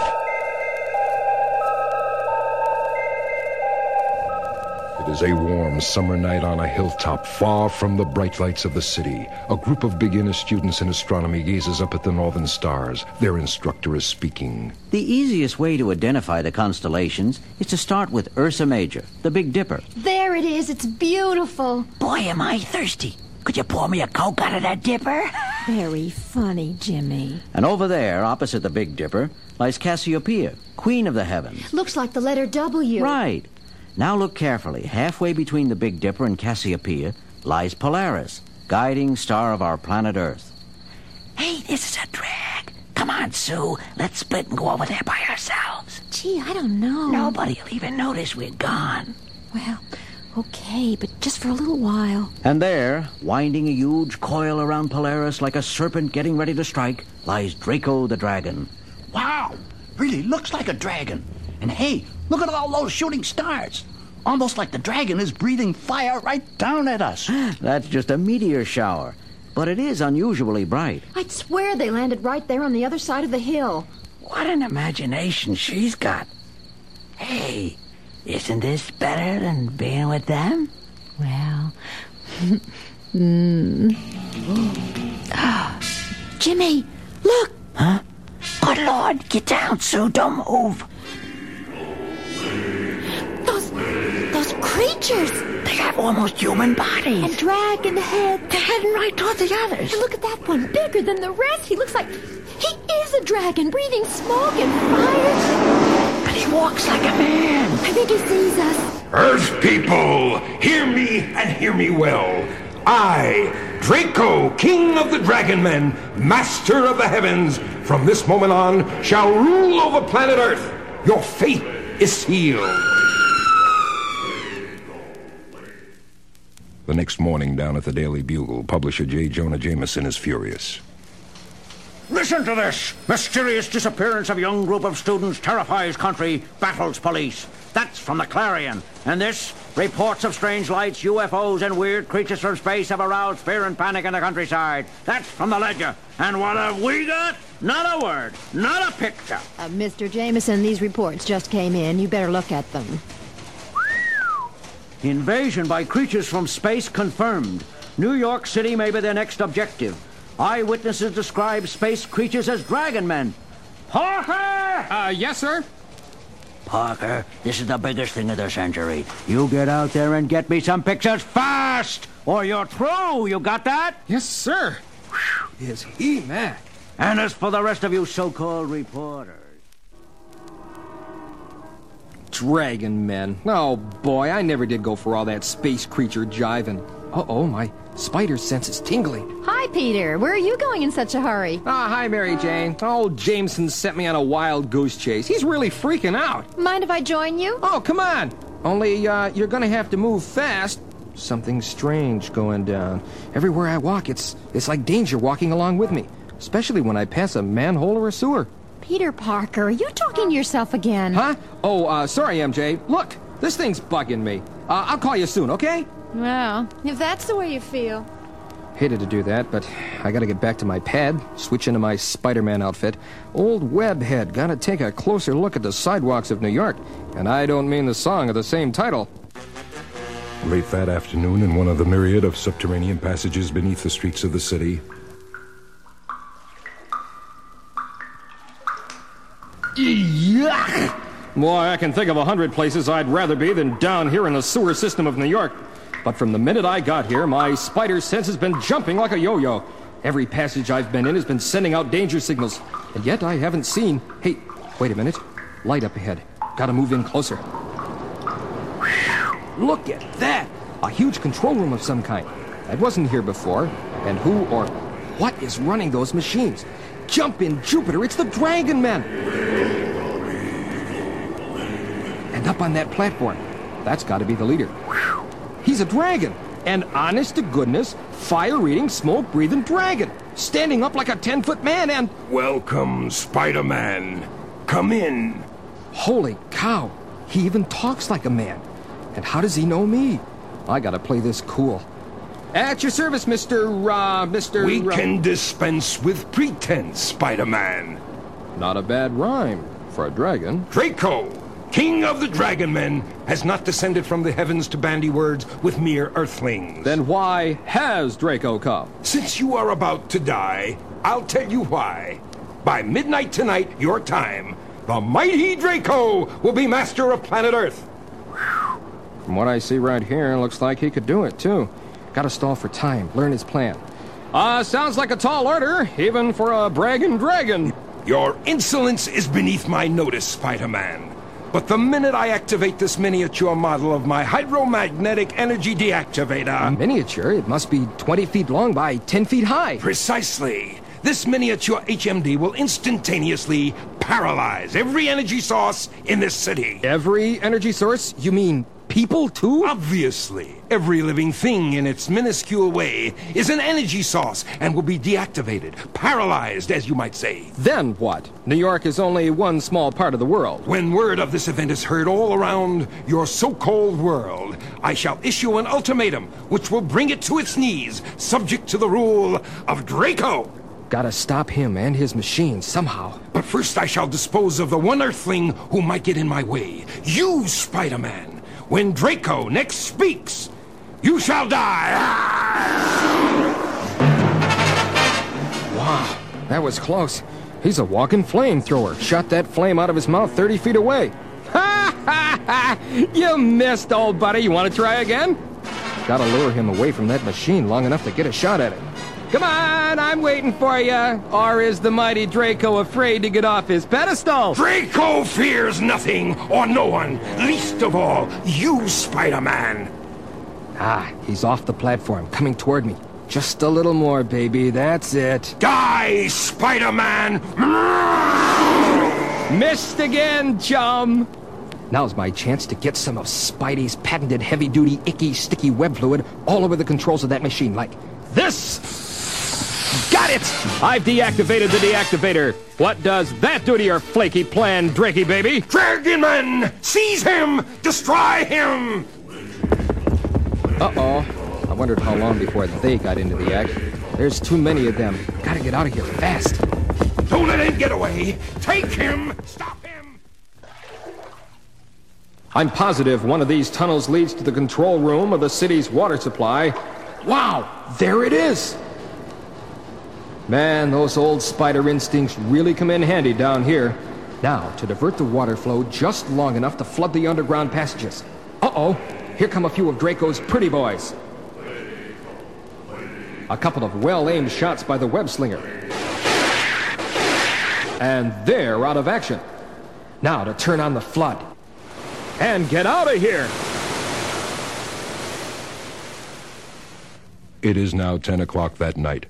S18: It is a warm summer night on a hilltop far from the bright lights of the city. A group of beginner students in astronomy gazes up at the northern stars. Their instructor is speaking.
S19: The easiest way to identify the constellations is to start with Ursa Major, the Big Dipper.
S20: There it is. It's beautiful.
S6: Boy, am I thirsty. Could you pour me a Coke out of that dipper?
S20: Very funny, Jimmy.
S19: And over there, opposite the Big Dipper, lies Cassiopeia, Queen of the Heavens.
S20: Looks like the letter W.
S19: Right. Now look carefully. Halfway between the Big Dipper and Cassiopeia lies Polaris, guiding star of our planet Earth.
S6: Hey, this is a drag. Come on, Sue. Let's split and go over there by ourselves.
S20: Gee, I don't know.
S6: Nobody'll even notice we're gone.
S20: Well, okay, but just for a little while.
S19: And there, winding a huge coil around Polaris like a serpent getting ready to strike, lies Draco the Dragon.
S6: Wow! Really looks like a dragon. And hey, look at all those shooting stars. Almost like the dragon is breathing fire right down at us.
S19: That's just a meteor shower. But it is unusually bright.
S20: I'd swear they landed right there on the other side of the hill.
S6: What an imagination she's got. Hey, isn't this better than being with them?
S20: Well, Jimmy, look!
S6: Huh? Good Lord, get down, Sue. Don't move.
S20: Those creatures!
S6: They have almost human bodies.
S20: A dragon head.
S6: They're heading right toward the others.
S20: And look at that one, bigger than the rest. He looks like he is a dragon, breathing smoke and fire.
S6: And he walks like a man.
S20: I think he sees us.
S21: Earth people, hear me and hear me well. I, Draco, King of the Dragon Men, Master of the Heavens, from this moment on shall rule over planet Earth. Your fate is sealed.
S18: The next morning, down at the Daily Bugle, publisher J. Jonah Jameson is furious.
S22: Listen to this! Mysterious disappearance of young group of students terrifies country, baffles police. That's from the Clarion. And this, reports of strange lights, UFOs, and weird creatures from space have aroused fear and panic in the countryside. That's from the Ledger. And what have we got? Not a word, not a picture.
S20: Mr. Jameson, these reports just came in. You better look at them.
S19: Invasion by creatures from space confirmed. New York City may be their next objective. Eyewitnesses describe space creatures as dragon men. Parker!
S23: Yes, sir?
S19: Parker, this is the biggest thing of the century. You get out there and get me some pictures fast, or you're through. You got that?
S23: Yes, sir. Whew, is he mad?
S19: And as for the rest of you so-called reporters...
S23: Dragon men. Oh, boy, I never did go for all that space creature jiving. Uh-oh, my spider sense is tingling.
S20: Hi, Peter. Where are you going in such a hurry?
S23: Hi, Mary Jane. Old Jameson sent me on a wild goose chase. He's really freaking out.
S20: Mind if I join you?
S23: Oh, come on. Only, you're gonna have to move fast. Something strange going down. Everywhere I walk, it's like danger walking along with me. Especially when I pass a manhole or a sewer.
S20: Peter Parker, are you talking to yourself again?
S23: Huh? Oh, sorry, MJ. Look, this thing's bugging me. I'll call you soon, okay?
S20: Well, if that's the way you feel.
S23: Hated to do that, but I gotta get back to my pad, switch into my Spider-Man outfit. Old Webhead, gotta take a closer look at the sidewalks of New York. And I don't mean the song of the same title.
S18: Late that afternoon, in one of the myriad of subterranean passages beneath the streets of the city...
S23: Yuck! Boy, I can think of 100 places I'd rather be than down here in the sewer system of New York. But from the minute I got here, my spider sense has been jumping like a yo-yo. Every passage I've been in has been sending out danger signals. And yet I haven't seen... Hey, wait a minute. Light up ahead. Gotta move in closer. Whew, look at that! A huge control room of some kind. I wasn't here before. And who or what is running those machines? Jump in Jupiter, it's the Dragon Men! And up on that platform, that's got to be the leader. Whew. He's a dragon, an honest-to-goodness, fire-eating, smoke-breathing dragon, standing up like a 10-foot man and...
S21: Welcome, Spider-Man. Come in.
S23: Holy cow, he even talks like a man. And how does he know me? I gotta play this cool. At your service, Mr.
S21: We can dispense with pretense, Spider-Man.
S23: Not a bad rhyme for a dragon.
S21: Draco, King of the Dragon Men, has not descended from the heavens to bandy words with mere earthlings.
S23: Then why has Draco come?
S21: Since you are about to die, I'll tell you why. By midnight tonight, your time, the mighty Draco will be master of planet Earth.
S23: From what I see right here, looks like he could do it, too. Gotta stall for time, learn his plan. Sounds like a tall order, even for a bragging dragon.
S21: Your insolence is beneath my notice, Spider-Man. But the minute I activate this miniature model of my hydromagnetic energy deactivator...
S23: Miniature? It must be 20 feet long by 10 feet high.
S21: Precisely. This miniature HMD will instantaneously paralyze every energy source in this city.
S23: Every energy source? You mean people, too?
S21: Obviously. Every living thing in its minuscule way is an energy source and will be deactivated, paralyzed, as you might say.
S23: Then what? New York is only one small part of the world.
S21: When word of this event is heard all around your so-called world, I shall issue an ultimatum which will bring it to its knees, subject to the rule of Draco.
S23: Gotta stop him and his machine somehow.
S21: But first I shall dispose of the one Earthling who might get in my way. You, Spider-Man. When Draco next speaks, you shall die!
S23: Wow, that was close. He's a walking flamethrower. Shot that flame out of his mouth 30 feet away. Ha ha ha! You missed, old buddy. You want to try again? Gotta lure him away from that machine long enough to get a shot at it. Come on, I'm waiting for you. Or is the mighty Draco afraid to get off his pedestal?
S21: Draco fears nothing or no one, least of all you, Spider-Man.
S23: Ah, he's off the platform, coming toward me. Just a little more, baby, that's it.
S21: Die, Spider-Man!
S23: Missed again, chum! Now's my chance to get some of Spidey's patented heavy-duty, icky, sticky web fluid all over the controls of that machine, like this! Got it! I've deactivated the deactivator. What does that do to your flaky plan, Drakey baby?
S21: Dragonman! Seize him! Destroy him!
S23: Uh-oh. I wondered how long before they got into the act. There's too many of them. Gotta get out of here fast.
S21: Don't let him get away! Take him! Stop him!
S23: I'm positive one of these tunnels leads to the control room of the city's water supply. Wow! There it is! Man, those old spider instincts really come in handy down here. Now, to divert the water flow just long enough to flood the underground passages. Uh-oh, here come a few of Draco's pretty boys. A couple of well-aimed shots by the web slinger. And they're out of action. Now to turn on the flood. And get out of here!
S18: It is now 10 o'clock that night.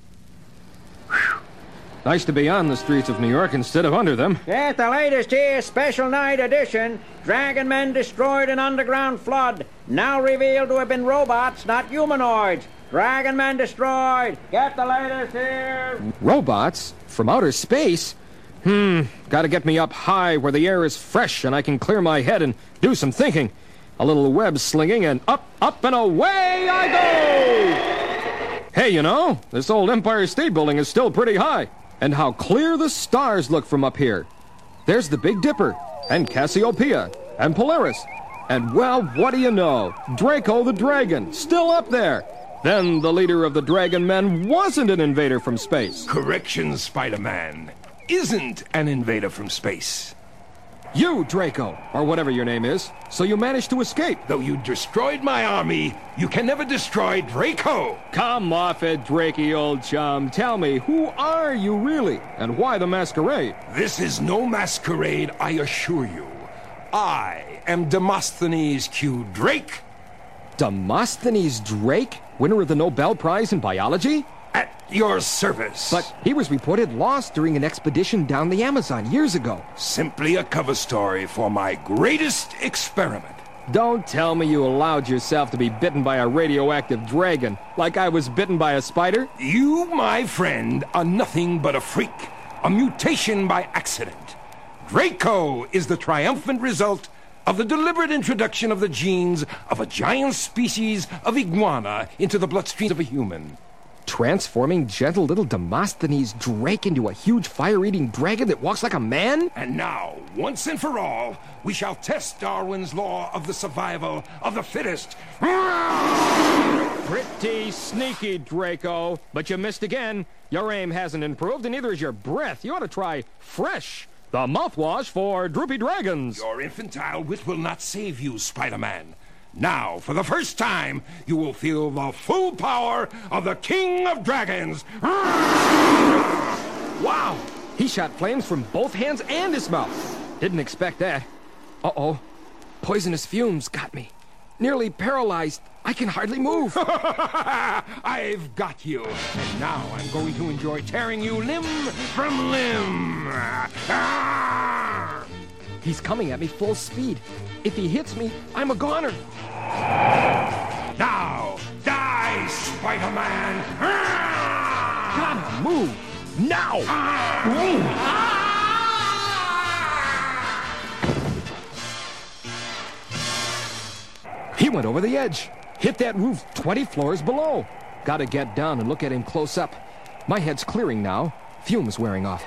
S23: Nice to be on the streets of New York instead of under them.
S19: Get the latest here, special night edition. Dragon Men destroyed an underground flood. Now revealed to have been robots, not humanoids. Dragon Men destroyed. Get the latest here.
S23: Robots? From outer space? Gotta get me up high where the air is fresh and I can clear my head and do some thinking. A little web slinging and up, and away I go! Hey, you know, this old Empire State Building is still pretty high. And how clear the stars look from up here. There's the Big Dipper, and Cassiopeia, and Polaris. And, well, what do you know? Draco the Dragon, still up there. Then the leader of the Dragon Men wasn't an invader from space.
S21: Correction, Spider-Man. Isn't an invader from space.
S23: You, Draco, or whatever your name is, so you managed to escape.
S21: Though you destroyed my army, you can never destroy Draco.
S23: Come off it, Drakey, old chum. Tell me, who are you really, and why the masquerade?
S21: This is no masquerade, I assure you. I am Demosthenes Q. Drake.
S23: Demosthenes Drake? Winner of the Nobel Prize in Biology?
S21: At your service.
S23: But he was reported lost during an expedition down the Amazon years ago.
S21: Simply a cover story for my greatest experiment.
S23: Don't tell me you allowed yourself to be bitten by a radioactive dragon, like I was bitten by a spider?
S21: You, my friend, are nothing but a freak. A mutation by accident. Draco is the triumphant result of the deliberate introduction of the genes of a giant species of iguana into the bloodstream of a human.
S23: Transforming gentle little Demosthenes Drake into a huge fire-eating dragon that walks like a man?
S21: And now, once and for all, we shall test Darwin's law of the survival of the fittest.
S23: Pretty sneaky, Draco. But you missed again. Your aim hasn't improved, and neither is your breath. You ought to try Fresh, the mouthwash for droopy dragons.
S21: Your infantile wit will not save you, Spider-Man. Now, for the first time, you will feel the full power of the King of Dragons.
S23: Wow! He shot flames from both hands and his mouth. Didn't expect that. Uh-oh. Poisonous fumes got me. Nearly paralyzed. I can hardly move.
S21: I've got you. And now I'm going to enjoy tearing you limb from limb.
S23: He's coming at me full speed. If he hits me, I'm a goner.
S21: Now, die, Spider-Man!
S23: Gotta move! Now! He went over the edge. Hit that roof 20 floors below. Gotta get down and look at him close up. My head's clearing now. Fumes wearing off.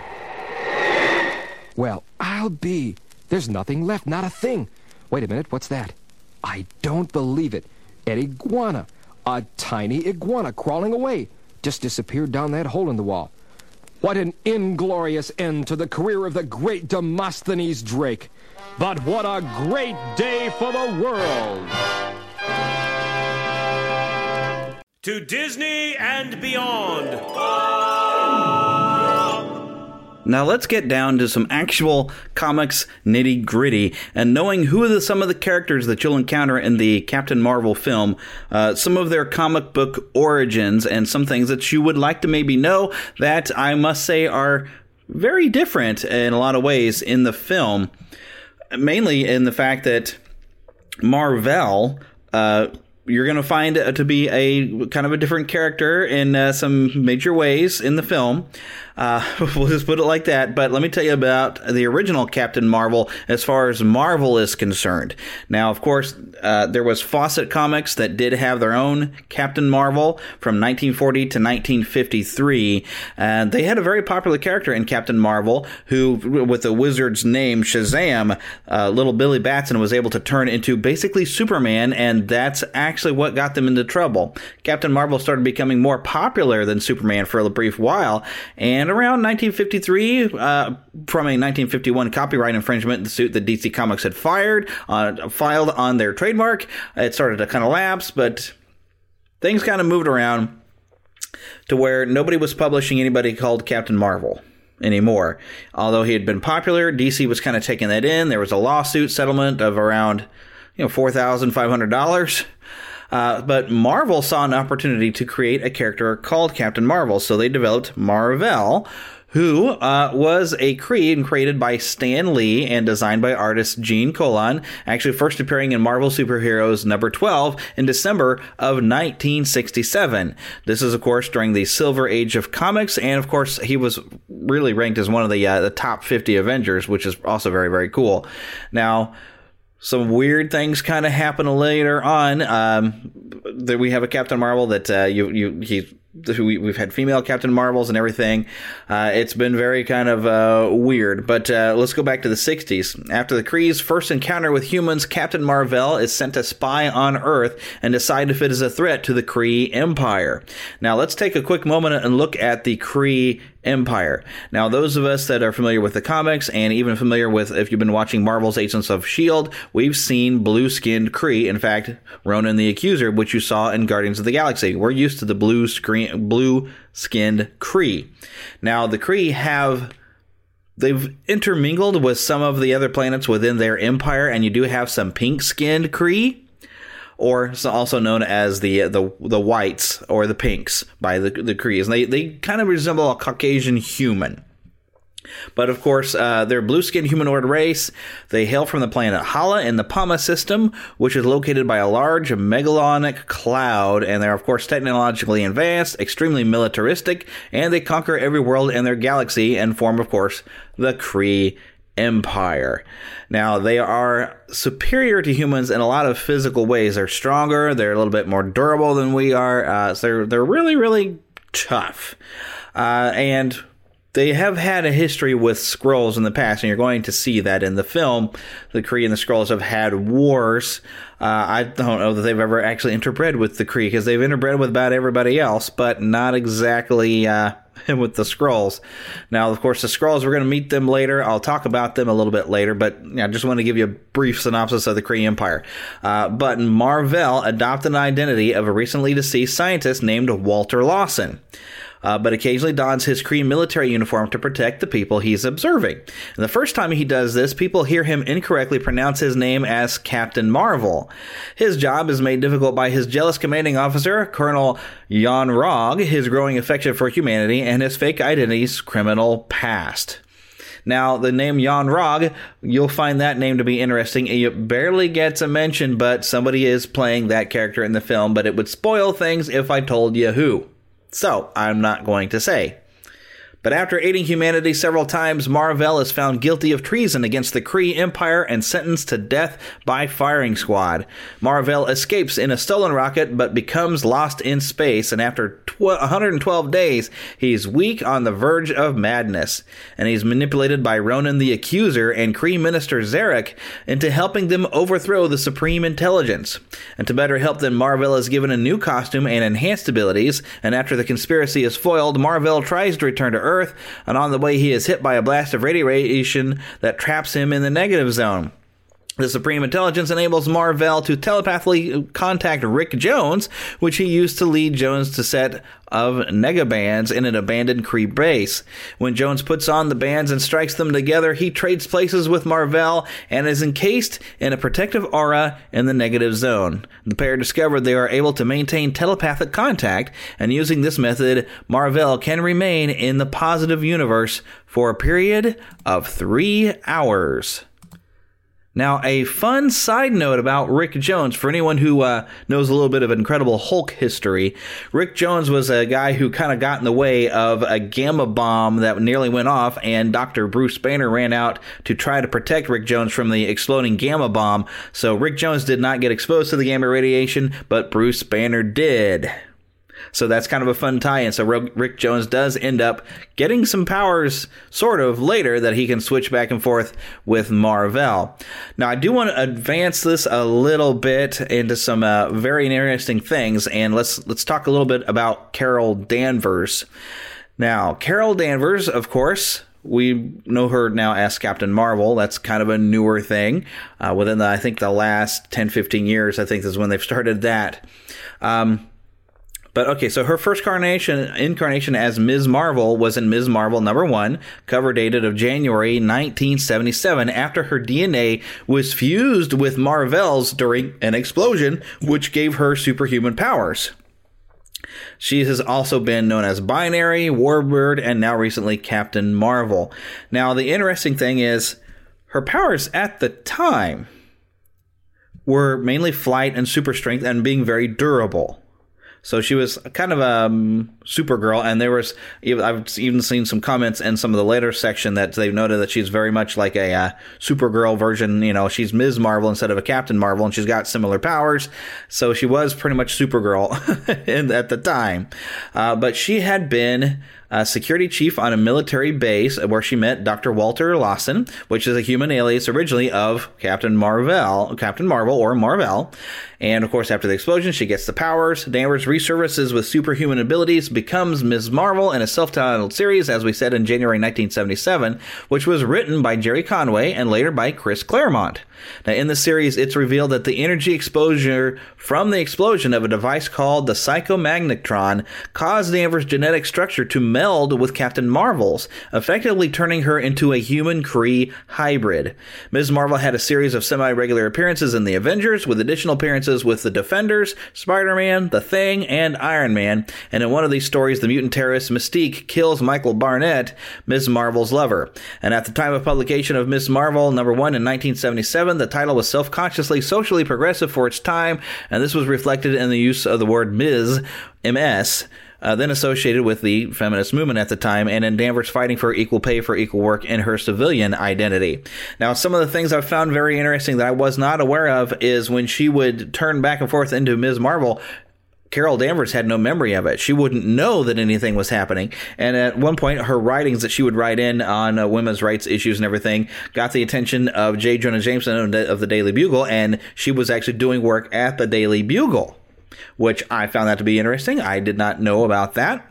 S23: Well, I'll be. There's nothing left, not a thing. Wait a minute, what's that? I don't believe it. An iguana. A tiny iguana crawling away. Just disappeared down that hole in the wall. What an inglorious end to the career of the great Demosthenes Drake. But what a great day for the world.
S1: To Disney and beyond.
S16: Now let's get down to some actual comics nitty-gritty and knowing who are some of the characters that you'll encounter in the Captain Marvel film, some of their comic book origins, and some things that you would like to maybe know that I must say are very different in a lot of ways in the film, mainly in the fact that Mar-Vell, you're going to find to be a kind of a different character in some major ways in the film. We'll just put it like that. But let me tell you about the original Captain Marvel as far as Marvel is concerned. Now, of course, there was Fawcett Comics that did have their own Captain Marvel from 1940 to 1953. And they had a very popular character in Captain Marvel who, with the wizard's name Shazam, little Billy Batson was able to turn into basically Superman, and that's actually what got them into trouble. Captain Marvel started becoming more popular than Superman for a brief while, and around 1953, from a 1951 copyright infringement suit that DC Comics had filed on their trademark, it started to kind of lapse, but things kind of moved around to where nobody was publishing anybody called Captain Marvel anymore. Although he had been popular, DC was kind of taking that in. There was a lawsuit settlement of around $4,500. But Marvel saw an opportunity to create a character called Captain Marvel, so they developed Mar-Vell, who was a Kree created by Stan Lee and designed by artist Gene Colan, actually first appearing in Marvel Superheroes number 12 in December of 1967. This is, of course, during the Silver Age of comics, and, of course, he was really ranked as one of the top 50 Avengers, which is also very, very cool. Now, some weird things kind of happen later on. That we have a Captain Marvel that we've had female Captain Marvels and everything. It's been very kind of weird. But let's go back to the 60s. After the Kree's first encounter with humans, Captain Mar-Vell is sent to spy on Earth and decide if it is a threat to the Kree Empire. Now let's take a quick moment and look at the Kree Empire. Now, those of us that are familiar with the comics and even familiar with, if you've been watching Marvel's Agents of S.H.I.E.L.D., we've seen blue-skinned Kree. In fact, Ronan the Accuser, which you saw in Guardians of the Galaxy. We're used to the blue-skinned Kree. Now, the Kree they've intermingled with some of the other planets within their empire, and you do have some pink-skinned Kree, or also known as the whites or the pinks by the Krees. And they kind of resemble a Caucasian human. But of course, they're blue-skinned humanoid race. They hail from the planet Hala in the Pama system, which is located by a large megalonic cloud. And they're, of course, technologically advanced, extremely militaristic, and they conquer every world in their galaxy and form, of course, the Kree Empire. Now, they are superior to humans in a lot of physical ways. They're stronger, they're a little bit more durable than we are, so they're really, really tough. And they have had a history with Skrulls in the past, and you're going to see that in the film. The Kree and the Skrulls have had wars. I don't know that they've ever actually interbred with the Kree, because they've interbred with about everybody else, but not exactly with the Skrulls. Now, of course, the Skrulls, we're going to meet them later. I'll talk about them a little bit later, but I just want to give you a brief synopsis of the Kree Empire. But Mar-Vell adopted an identity of a recently deceased scientist named Walter Lawson. But occasionally dons his Kree military uniform to protect the people he's observing. And the first time he does this, people hear him incorrectly pronounce his name as Captain Marvel. His job is made difficult by his jealous commanding officer, Colonel Yon-Rogg, his growing affection for humanity, and his fake identity's criminal past. Now, the name Yon-Rogg, you'll find that name to be interesting. It barely gets a mention, but somebody is playing that character in the film, but it would spoil things if I told you who. So, I'm not going to say. But after aiding humanity several times, Mar-Vell is found guilty of treason against the Kree Empire and sentenced to death by firing squad. Mar-Vell escapes in a stolen rocket, but becomes lost in space, and after 112 days, he's weak on the verge of madness. And he's manipulated by Ronan the Accuser and Kree Minister Zarek into helping them overthrow the Supreme Intelligence. And to better help them, Mar-Vell is given a new costume and enhanced abilities, and after the conspiracy is foiled, Mar-Vell tries to return to Earth, and on the way he is hit by a blast of radiation that traps him in the negative zone. The Supreme Intelligence enables Mar-Vell to telepathically contact Rick Jones, which he used to lead Jones to set of negabands in an abandoned Kree base. When Jones puts on the bands and strikes them together, he trades places with Mar-Vell and is encased in a protective aura in the negative zone. The pair discovered they are able to maintain telepathic contact, and using this method, Mar-Vell can remain in the positive universe for a period of 3 hours. Now, a fun side note about Rick Jones, for anyone who knows a little bit of Incredible Hulk history, Rick Jones was a guy who kind of got in the way of a gamma bomb that nearly went off, and Dr. Bruce Banner ran out to try to protect Rick Jones from the exploding gamma bomb. So Rick Jones did not get exposed to the gamma radiation, but Bruce Banner did. So that's kind of a fun tie-in. So Rick Jones does end up getting some powers, sort of, later that he can switch back and forth with Mar-Vell. Now, I do want to advance this a little bit into some very interesting things, and let's talk a little bit about Carol Danvers. Now, Carol Danvers, of course, we know her now as Captain Marvel. That's kind of a newer thing. Within the last 10, 15 years, I think is when they've started that. But okay, so her first incarnation as Ms. Marvel was in Ms. Marvel #1, cover dated of January 1977, after her DNA was fused with Mar-Vell's during an explosion, which gave her superhuman powers. She has also been known as Binary, Warbird, and now recently Captain Marvel. Now, the interesting thing is, her powers at the time were mainly flight and super strength and being very durable. So she was kind of a Supergirl, and I've even seen some comments in some of the later section that they've noted that she's very much like a Supergirl version. You know, she's Ms. Marvel instead of a Captain Marvel, and she's got similar powers. So she was pretty much Supergirl at the time. But she had been security chief on a military base where she met Dr. Walter Lawson, which is a human alias originally of Captain Marvel or Mar-Vell. And of course, after the explosion, she gets the powers. Danvers resurfaces with superhuman abilities, becomes Ms. Marvel in a self-titled series, as we said, in January 1977, which was written by Jerry Conway and later by Chris Claremont. Now, in the series, it's revealed that the energy exposure from the explosion of a device called the Psychomagnetron caused Danvers' genetic structure to meld with Captain Marvel's, effectively turning her into a human-Kree hybrid. Ms. Marvel had a series of semi-regular appearances in the Avengers, with additional appearances with the Defenders, Spider-Man, The Thing, and Iron Man. And in one of these stories, the mutant terrorist Mystique kills Michael Barnett, Ms. Marvel's lover. And at the time of publication of Ms. Marvel #1 in 1977, the title was self-consciously socially progressive for its time, and this was reflected in the use of the word Ms., MS, then associated with the feminist movement at the time, and in Danvers fighting for equal pay for equal work in her civilian identity. Now, some of the things I've found very interesting that I was not aware of is when she would turn back and forth into Ms. Marvel, Carol Danvers had no memory of it. She wouldn't know that anything was happening. And at one point, her writings that she would write in on women's rights issues and everything got the attention of J. Jonah Jameson of the Daily Bugle, and she was actually doing work at the Daily Bugle, which I found that to be interesting. I did not know about that.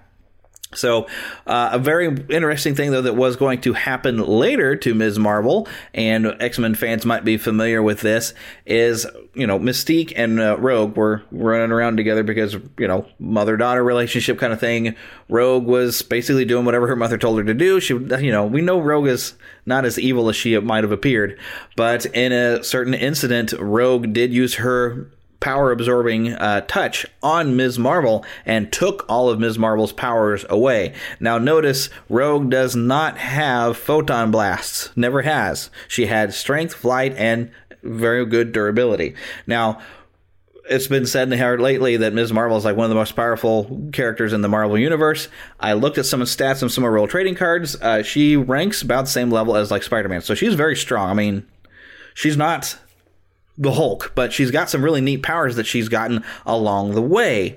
S16: So, a very interesting thing, though, that was going to happen later to Ms. Marvel, and X-Men fans might be familiar with this, is, Mystique and Rogue were running around together because, mother-daughter relationship kind of thing. Rogue was basically doing whatever her mother told her to do. She, we know Rogue is not as evil as she might have appeared, but in a certain incident, Rogue did use her power-absorbing touch on Ms. Marvel and took all of Ms. Marvel's powers away. Now notice, Rogue does not have photon blasts. Never has. She had strength, flight, and very good durability. Now, it's been said lately that Ms. Marvel is like one of the most powerful characters in the Marvel Universe. I looked at some of the stats on some of her old trading cards. She ranks about the same level as like Spider-Man. So she's very strong. I mean, she's not the Hulk, but she's got some really neat powers that she's gotten along the way.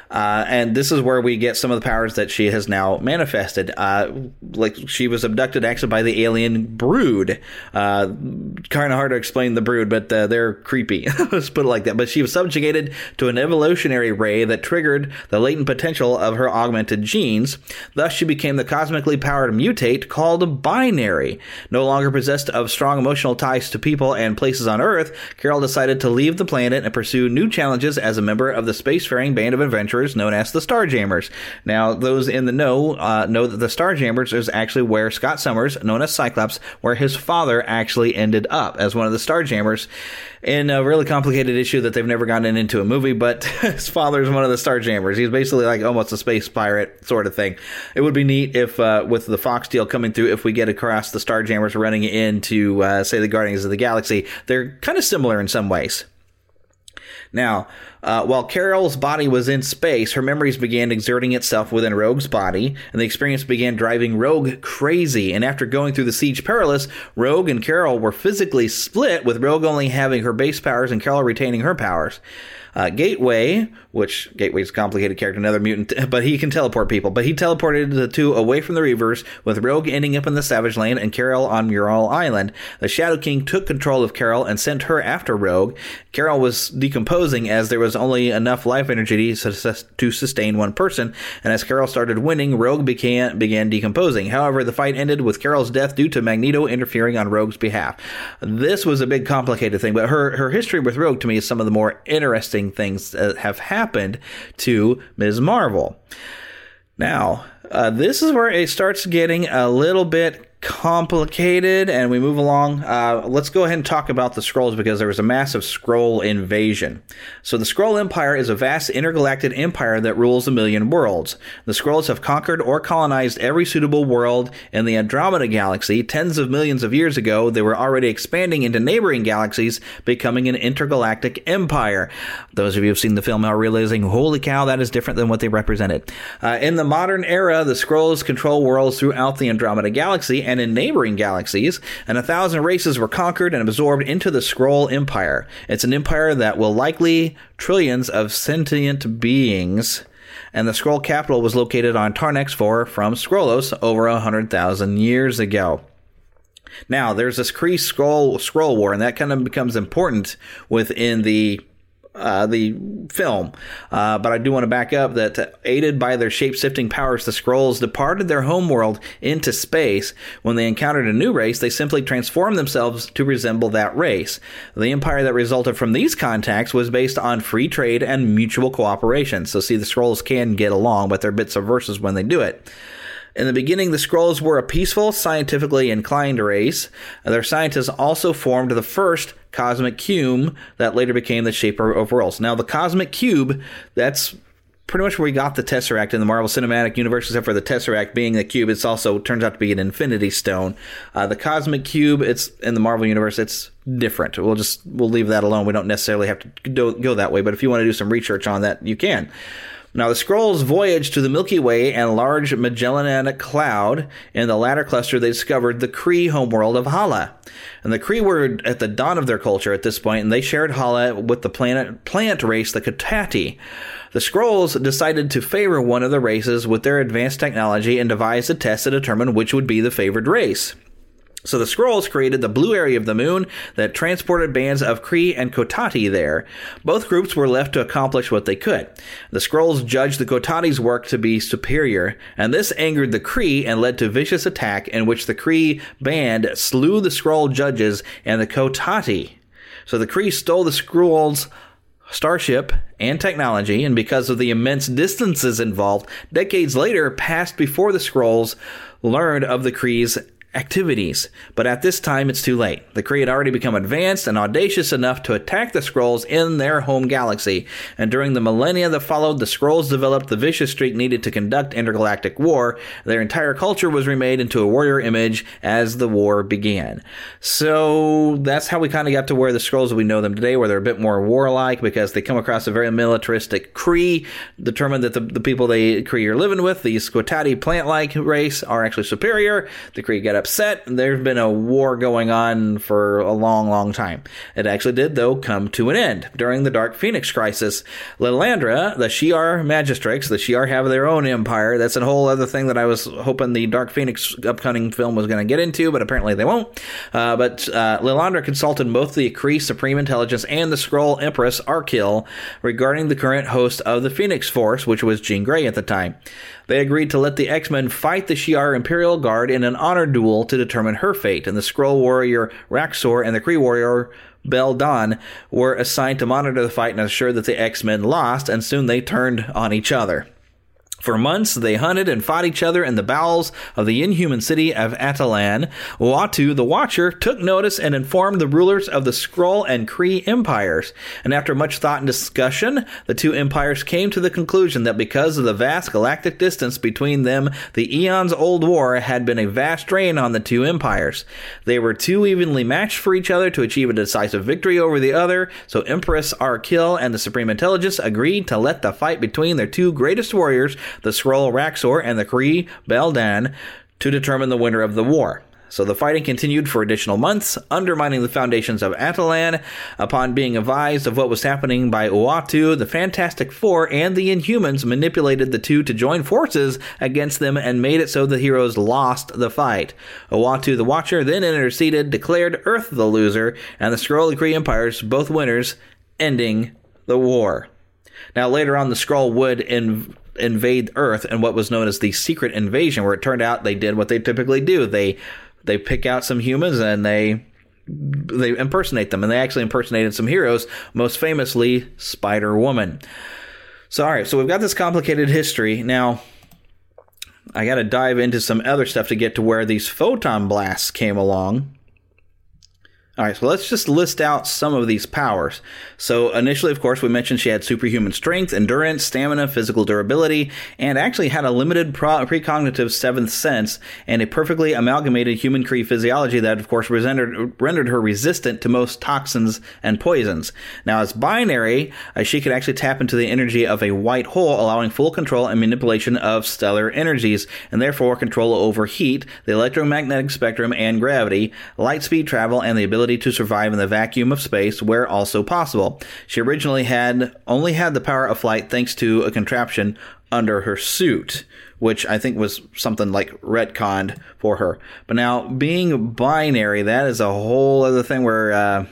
S16: And this is where we get some of the powers that she has now manifested. Like, she was abducted actually by the alien Brood. Kind of hard to explain the Brood, but they're creepy. Let's put it like that. But she was subjugated to an evolutionary ray that triggered the latent potential of her augmented genes. Thus, she became the cosmically powered mutate called Binary. No longer possessed of strong emotional ties to people and places on Earth, Carol decided to leave the planet and pursue new challenges as a member of the spacefaring band of adventurers known as the Starjammers. Now, those in the know that the Starjammers is actually where Scott Summers, known as Cyclops, where his father actually ended up as one of the Starjammers in a really complicated issue that they've never gotten into a movie, but his father is one of the Starjammers. He's basically like almost a space pirate sort of thing. It would be neat if, with the Fox deal coming through, if we get across the Starjammers running into, say, the Guardians of the Galaxy. They're kind of similar in some ways. Now, while Carol's body was in space, her memories began exerting itself within Rogue's body, and the experience began driving Rogue crazy. And after going through the Siege Perilous, Rogue and Carol were physically split, with Rogue only having her base powers and Carol retaining her powers. Gateway, which Gateway's a complicated character, another mutant, but he can teleport people. But he teleported the two away from the Reavers, with Rogue ending up in the Savage Land and Carol on Mural Island. The Shadow King took control of Carol and sent her after Rogue. Carol was decomposing as there was only enough life energy to sustain one person, and as Carol started winning, Rogue began decomposing. However, the fight ended with Carol's death due to Magneto interfering on Rogue's behalf. This was a big complicated thing, but her history with Rogue to me is some of the more interesting things that have happened to Ms. Marvel. Now, this is where it starts getting a little bit complicated, and we move along. Let's go ahead and talk about the Skrulls, because there was a massive Skrull invasion. So the Skrull Empire is a vast intergalactic empire that rules 1,000,000 worlds. The Skrulls have conquered or colonized every suitable world in the Andromeda Galaxy. Tens of millions of years ago, they were already expanding into neighboring galaxies, becoming an intergalactic empire. Those of you who have seen the film are realizing, holy cow, that is different than what they represented. In the modern era, the Skrulls control worlds throughout the Andromeda Galaxy and in neighboring galaxies, and 1,000 races were conquered and absorbed into the Skrull Empire. It's an empire that will likely trillions of sentient beings, and the Skrull capital was located on Tarnex 4 from Skrullos over 100,000 years ago. Now, there's this Kree Skrull War, and that kind of becomes important within the film. But I do want to back up that aided by their shape-shifting powers, the Skrulls departed their homeworld into space. When they encountered a new race, they simply transformed themselves to resemble that race. The empire that resulted from these contacts was based on free trade and mutual cooperation. So see, the Skrulls can get along, but they're a bit subversive when they do it. In the beginning, the Skrulls were a peaceful, scientifically inclined race. Their scientists also formed the first cosmic cube that later became the shaper of worlds. Now, the cosmic cube, that's pretty much where we got the Tesseract in the Marvel Cinematic Universe, except for the Tesseract being the cube. It's also turns out to be an Infinity Stone. The cosmic cube, it's in the Marvel Universe, it's different. We'll leave that alone. We don't necessarily have to go that way, but if you want to do some research on that, you can. Now, the Skrulls voyaged to the Milky Way and Large Magellanic Cloud. In the latter cluster, they discovered the Kree homeworld of Hala. And the Kree were at the dawn of their culture at this point, and they shared Hala with the plant race, the Kotati. The Skrulls decided to favor one of the races with their advanced technology and devised a test to determine which would be the favored race. So the Skrulls created the blue area of the moon that transported bands of Kree and Kotati there. Both groups were left to accomplish what they could. The Skrulls judged the Kotati's work to be superior, and this angered the Kree and led to vicious attack in which the Kree band slew the Skrull judges and the Kotati. So the Kree stole the Skrulls' starship and technology, and because of the immense distances involved, decades later passed before the Skrulls learned of the Kree's activities. But at this time, it's too late. The Kree had already become advanced and audacious enough to attack the Skrulls in their home galaxy. And during the millennia that followed, the Skrulls developed the vicious streak needed to conduct intergalactic war. Their entire culture was remade into a warrior image as the war began. So that's how we kind of got to where the Skrulls we know them today, where they're a bit more warlike because they come across a very militaristic Kree, determined that the people they Kree are living with, the Kotati plant-like race, are actually superior. The Kree get upset. There's been a war going on for a long, long time. It actually did, though, come to an end during the Dark Phoenix crisis. Lilandra, the Shi'ar Magistrix, the Shi'ar have their own empire. That's a whole other thing that I was hoping the Dark Phoenix upcoming film was going to get into, but apparently they won't. But Lilandra consulted both the Kree Supreme Intelligence and the Skrull Empress Arkil regarding the current host of the Phoenix Force, which was Jean Grey at the time. They agreed to let the X-Men fight the Shi'ar Imperial Guard in an honor duel to determine her fate, and the Skrull warrior Raxor and the Kree warrior Bel'dan were assigned to monitor the fight and ensure that the X-Men lost, and soon they turned on each other. For months, they hunted and fought each other in the bowels of the inhuman city of Atalan. Uatu, the Watcher, took notice and informed the rulers of the Skrull and Kree empires. And after much thought and discussion, the two empires came to the conclusion that because of the vast galactic distance between them, the eons-old war had been a vast drain on the two empires. They were too evenly matched for each other to achieve a decisive victory over the other, so Empress Arkil and the Supreme Intelligence agreed to let the fight between their two greatest warriors, the Skrull Raxor and the Kree Bel'dan, to determine the winner of the war. So the fighting continued for additional months, undermining the foundations of Atalan. Upon being advised of what was happening by Uatu, the Fantastic Four and the Inhumans manipulated the two to join forces against them and made it so the heroes lost the fight. Uatu, the Watcher, then interceded, declared Earth the loser, and the Skrull and Kree empires both winners, ending the war. Now later on, the Skrull would invade Earth in what was known as the Secret Invasion, where it turned out they did what they typically do. They pick out some humans and they impersonate them, and they actually impersonated some heroes, most famously Spider-Woman. So, all right, so we've got this complicated history. Now, I got to dive into some other stuff to get to where these photon blasts came along. All right, so let's just list out some of these powers. So initially, of course, we mentioned she had superhuman strength, endurance, stamina, physical durability, and actually had a limited precognitive seventh sense and a perfectly amalgamated human Kree physiology that, of course, rendered her resistant to most toxins and poisons. Now, as binary, she could actually tap into the energy of a white hole, allowing full control and manipulation of stellar energies, and therefore control over heat, the electromagnetic spectrum, and gravity, light speed travel, and the ability to survive in the vacuum of space where also possible. She originally only had the power of flight thanks to a contraption under her suit, which I think was something like retconned for her. But now, being binary, that is a whole other thing where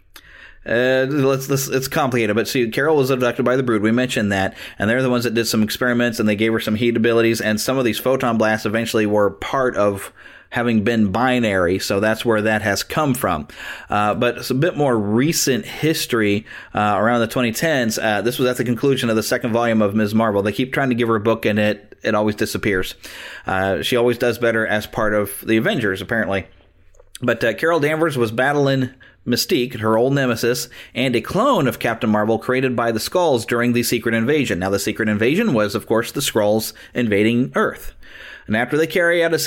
S16: it's complicated. But see, Carol was abducted by the Brood. We mentioned that, and they're the ones that did some experiments, and they gave her some heat abilities, and some of these photon blasts eventually were part of having been binary, so that's where that has come from. But it's a bit more recent history around the 2010s. This was at the conclusion of the second volume of Ms. Marvel. They keep trying to give her a book, and it always disappears. She always does better as part of the Avengers, apparently. But Carol Danvers was battling Mystique, her old nemesis, and a clone of Captain Marvel created by the Skrulls during the Secret Invasion. Now, the Secret Invasion was, of course, the Skrulls invading Earth. And after they carry out a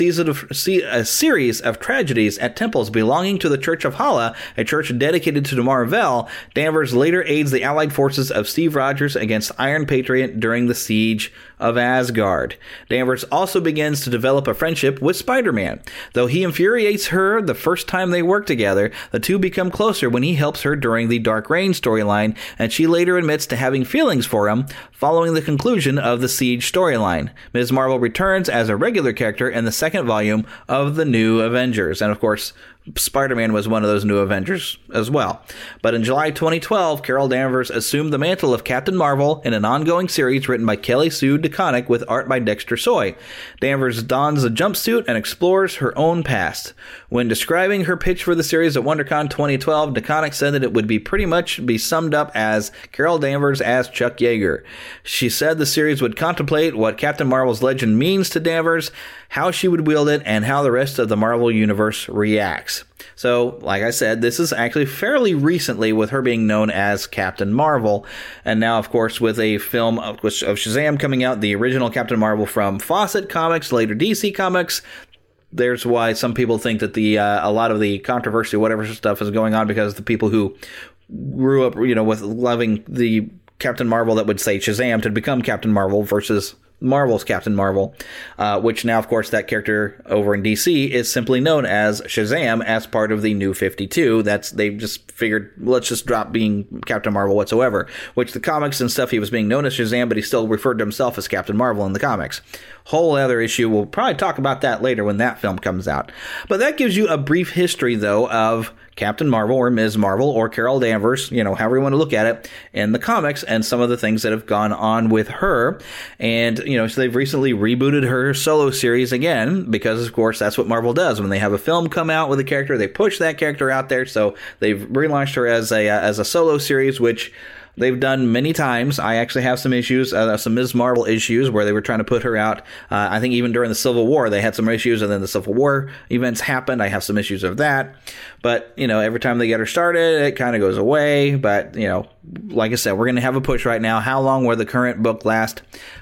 S16: series of tragedies at temples belonging to the Church of Hala, a church dedicated to Mar-Vell, Danvers later aids the allied forces of Steve Rogers against Iron Patriot during the siege of Asgard. Danvers also begins to develop a friendship with Spider-Man. Though he infuriates her the first time they work together, the two become closer when he helps her during the Dark Reign storyline, and she later admits to having feelings for him following the conclusion of the Siege storyline. Ms. Marvel returns as a regular character in the second volume of the New Avengers, and of course, Spider-Man was one of those New Avengers as well. But in July 2012, Carol Danvers assumed the mantle of Captain Marvel in an ongoing series written by Kelly Sue DeConnick with art by Dexter Soy. Danvers dons a jumpsuit and explores her own past. When describing her pitch for the series at WonderCon 2012, DeConnick said that it would pretty much be summed up as Carol Danvers as Chuck Yeager. She said the series would contemplate what Captain Marvel's legend means to Danvers, how she would wield it, and how the rest of the Marvel Universe reacts. So, like I said, this is actually fairly recently with her being known as Captain Marvel. And now, of course, with a film of Shazam coming out, the original Captain Marvel from Fawcett Comics, later DC Comics. There's why some people think that a lot of the controversy, whatever stuff is going on, because the people who grew up, with loving the Captain Marvel that would say Shazam to become Captain Marvel versus Marvel's Captain Marvel, which now, of course, that character over in DC is simply known as Shazam as part of the New 52. They just figured, let's just drop being Captain Marvel whatsoever, which the comics and stuff, he was being known as Shazam, but he still referred to himself as Captain Marvel in the comics. Whole other issue. We'll probably talk about that later when that film comes out. But that gives you a brief history, though, of Captain Marvel or Ms. Marvel or Carol Danvers, however you want to look at it, in the comics and some of the things that have gone on with her. And, so they've recently rebooted her solo series again because, of course, that's what Marvel does. When they have a film come out with a character, they push that character out there. So they've relaunched her as a solo series, which they've done many times. I actually have some issues, some Ms. Marvel issues where they were trying to put her out. I think even during the Civil War, they had some issues, and then the Civil War events happened. I have some issues of that. But, every time they get her started, it kind of goes away. But, like I said, we're going to have a push right now. How long will the current book last?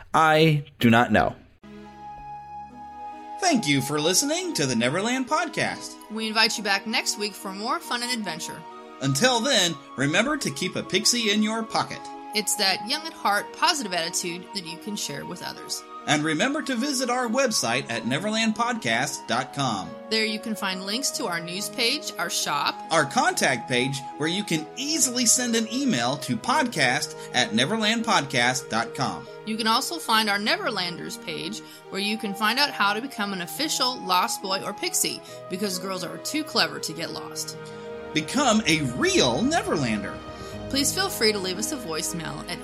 S16: I do not know.
S2: Thank you for listening to the Neverland Podcast.
S17: We invite you back next week for more fun and adventure.
S2: Until then, remember to keep a pixie in your pocket.
S17: It's that young at heart, positive attitude that you can share with others.
S2: And remember to visit our website at neverlandpodcast.com.
S17: There you can find links to our news page, our shop,
S2: our contact page, where you can easily send an email to podcast@neverlandpodcast.com.
S17: You can also find our Neverlanders page, where you can find out how to become an official Lost Boy or Pixie, because girls are too clever to get lost.
S2: Become a real Neverlander.
S17: Please feel free to leave us a voicemail at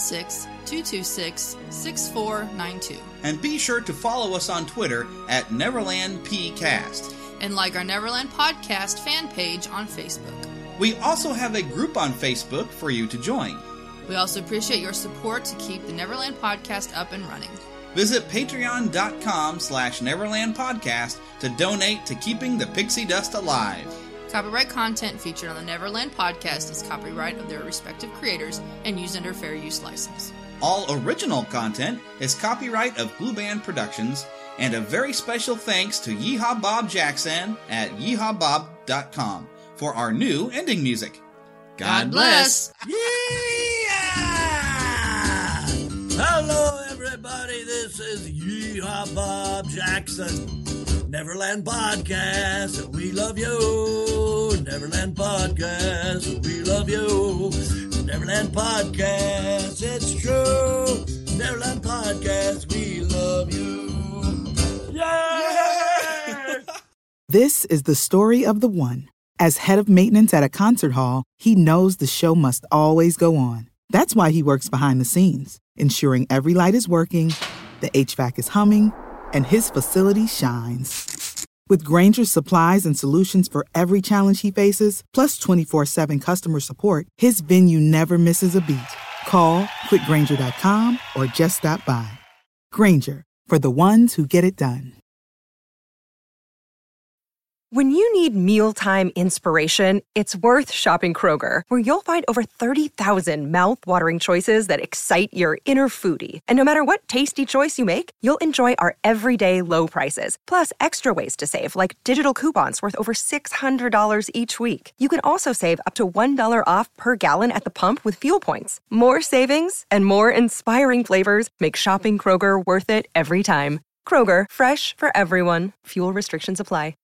S17: 816-226-6492.
S2: And be sure to follow us on Twitter at NeverlandPcast.
S17: And like our Neverland Podcast fan page on Facebook.
S2: We also have a group on Facebook for you to join.
S17: We also appreciate your support to keep the Neverland Podcast up and running.
S2: Visit patreon.com/NeverlandPodcast to donate to keeping the pixie dust alive.
S17: Copyright content featured on the Neverland Podcast is copyright of their respective creators and used under fair use license.
S2: All original content is copyright of Blue Band Productions, and a very special thanks to Yeehaw Bob Jackson at yeehawbob.com for our new ending music.
S17: God bless!
S4: Yeah! Hello, everybody. This is Yeehaw Bob Jackson. Neverland Podcast, we love you. Neverland Podcast, we love you. Neverland Podcast, it's true. Neverland Podcast, we love you. Yeah!
S5: This is the story of the one. As head of maintenance at a concert hall, he knows the show must always go on. That's why he works behind the scenes, ensuring every light is working, the HVAC is humming, and his facility shines. With Grainger's supplies and solutions for every challenge he faces, plus 24/7 customer support, his venue never misses a beat. Call quickgrainger.com or just stop by. Grainger, for the ones who get it done.
S8: When you need mealtime inspiration, it's worth shopping Kroger, where you'll find over 30,000 mouth-watering choices that excite your inner foodie. And no matter what tasty choice you make, you'll enjoy our everyday low prices, plus extra ways to save, like digital coupons worth over $600 each week. You can also save up to $1 off per gallon at the pump with fuel points. More savings and more inspiring flavors make shopping Kroger worth it every time. Kroger, fresh for everyone. Fuel restrictions apply.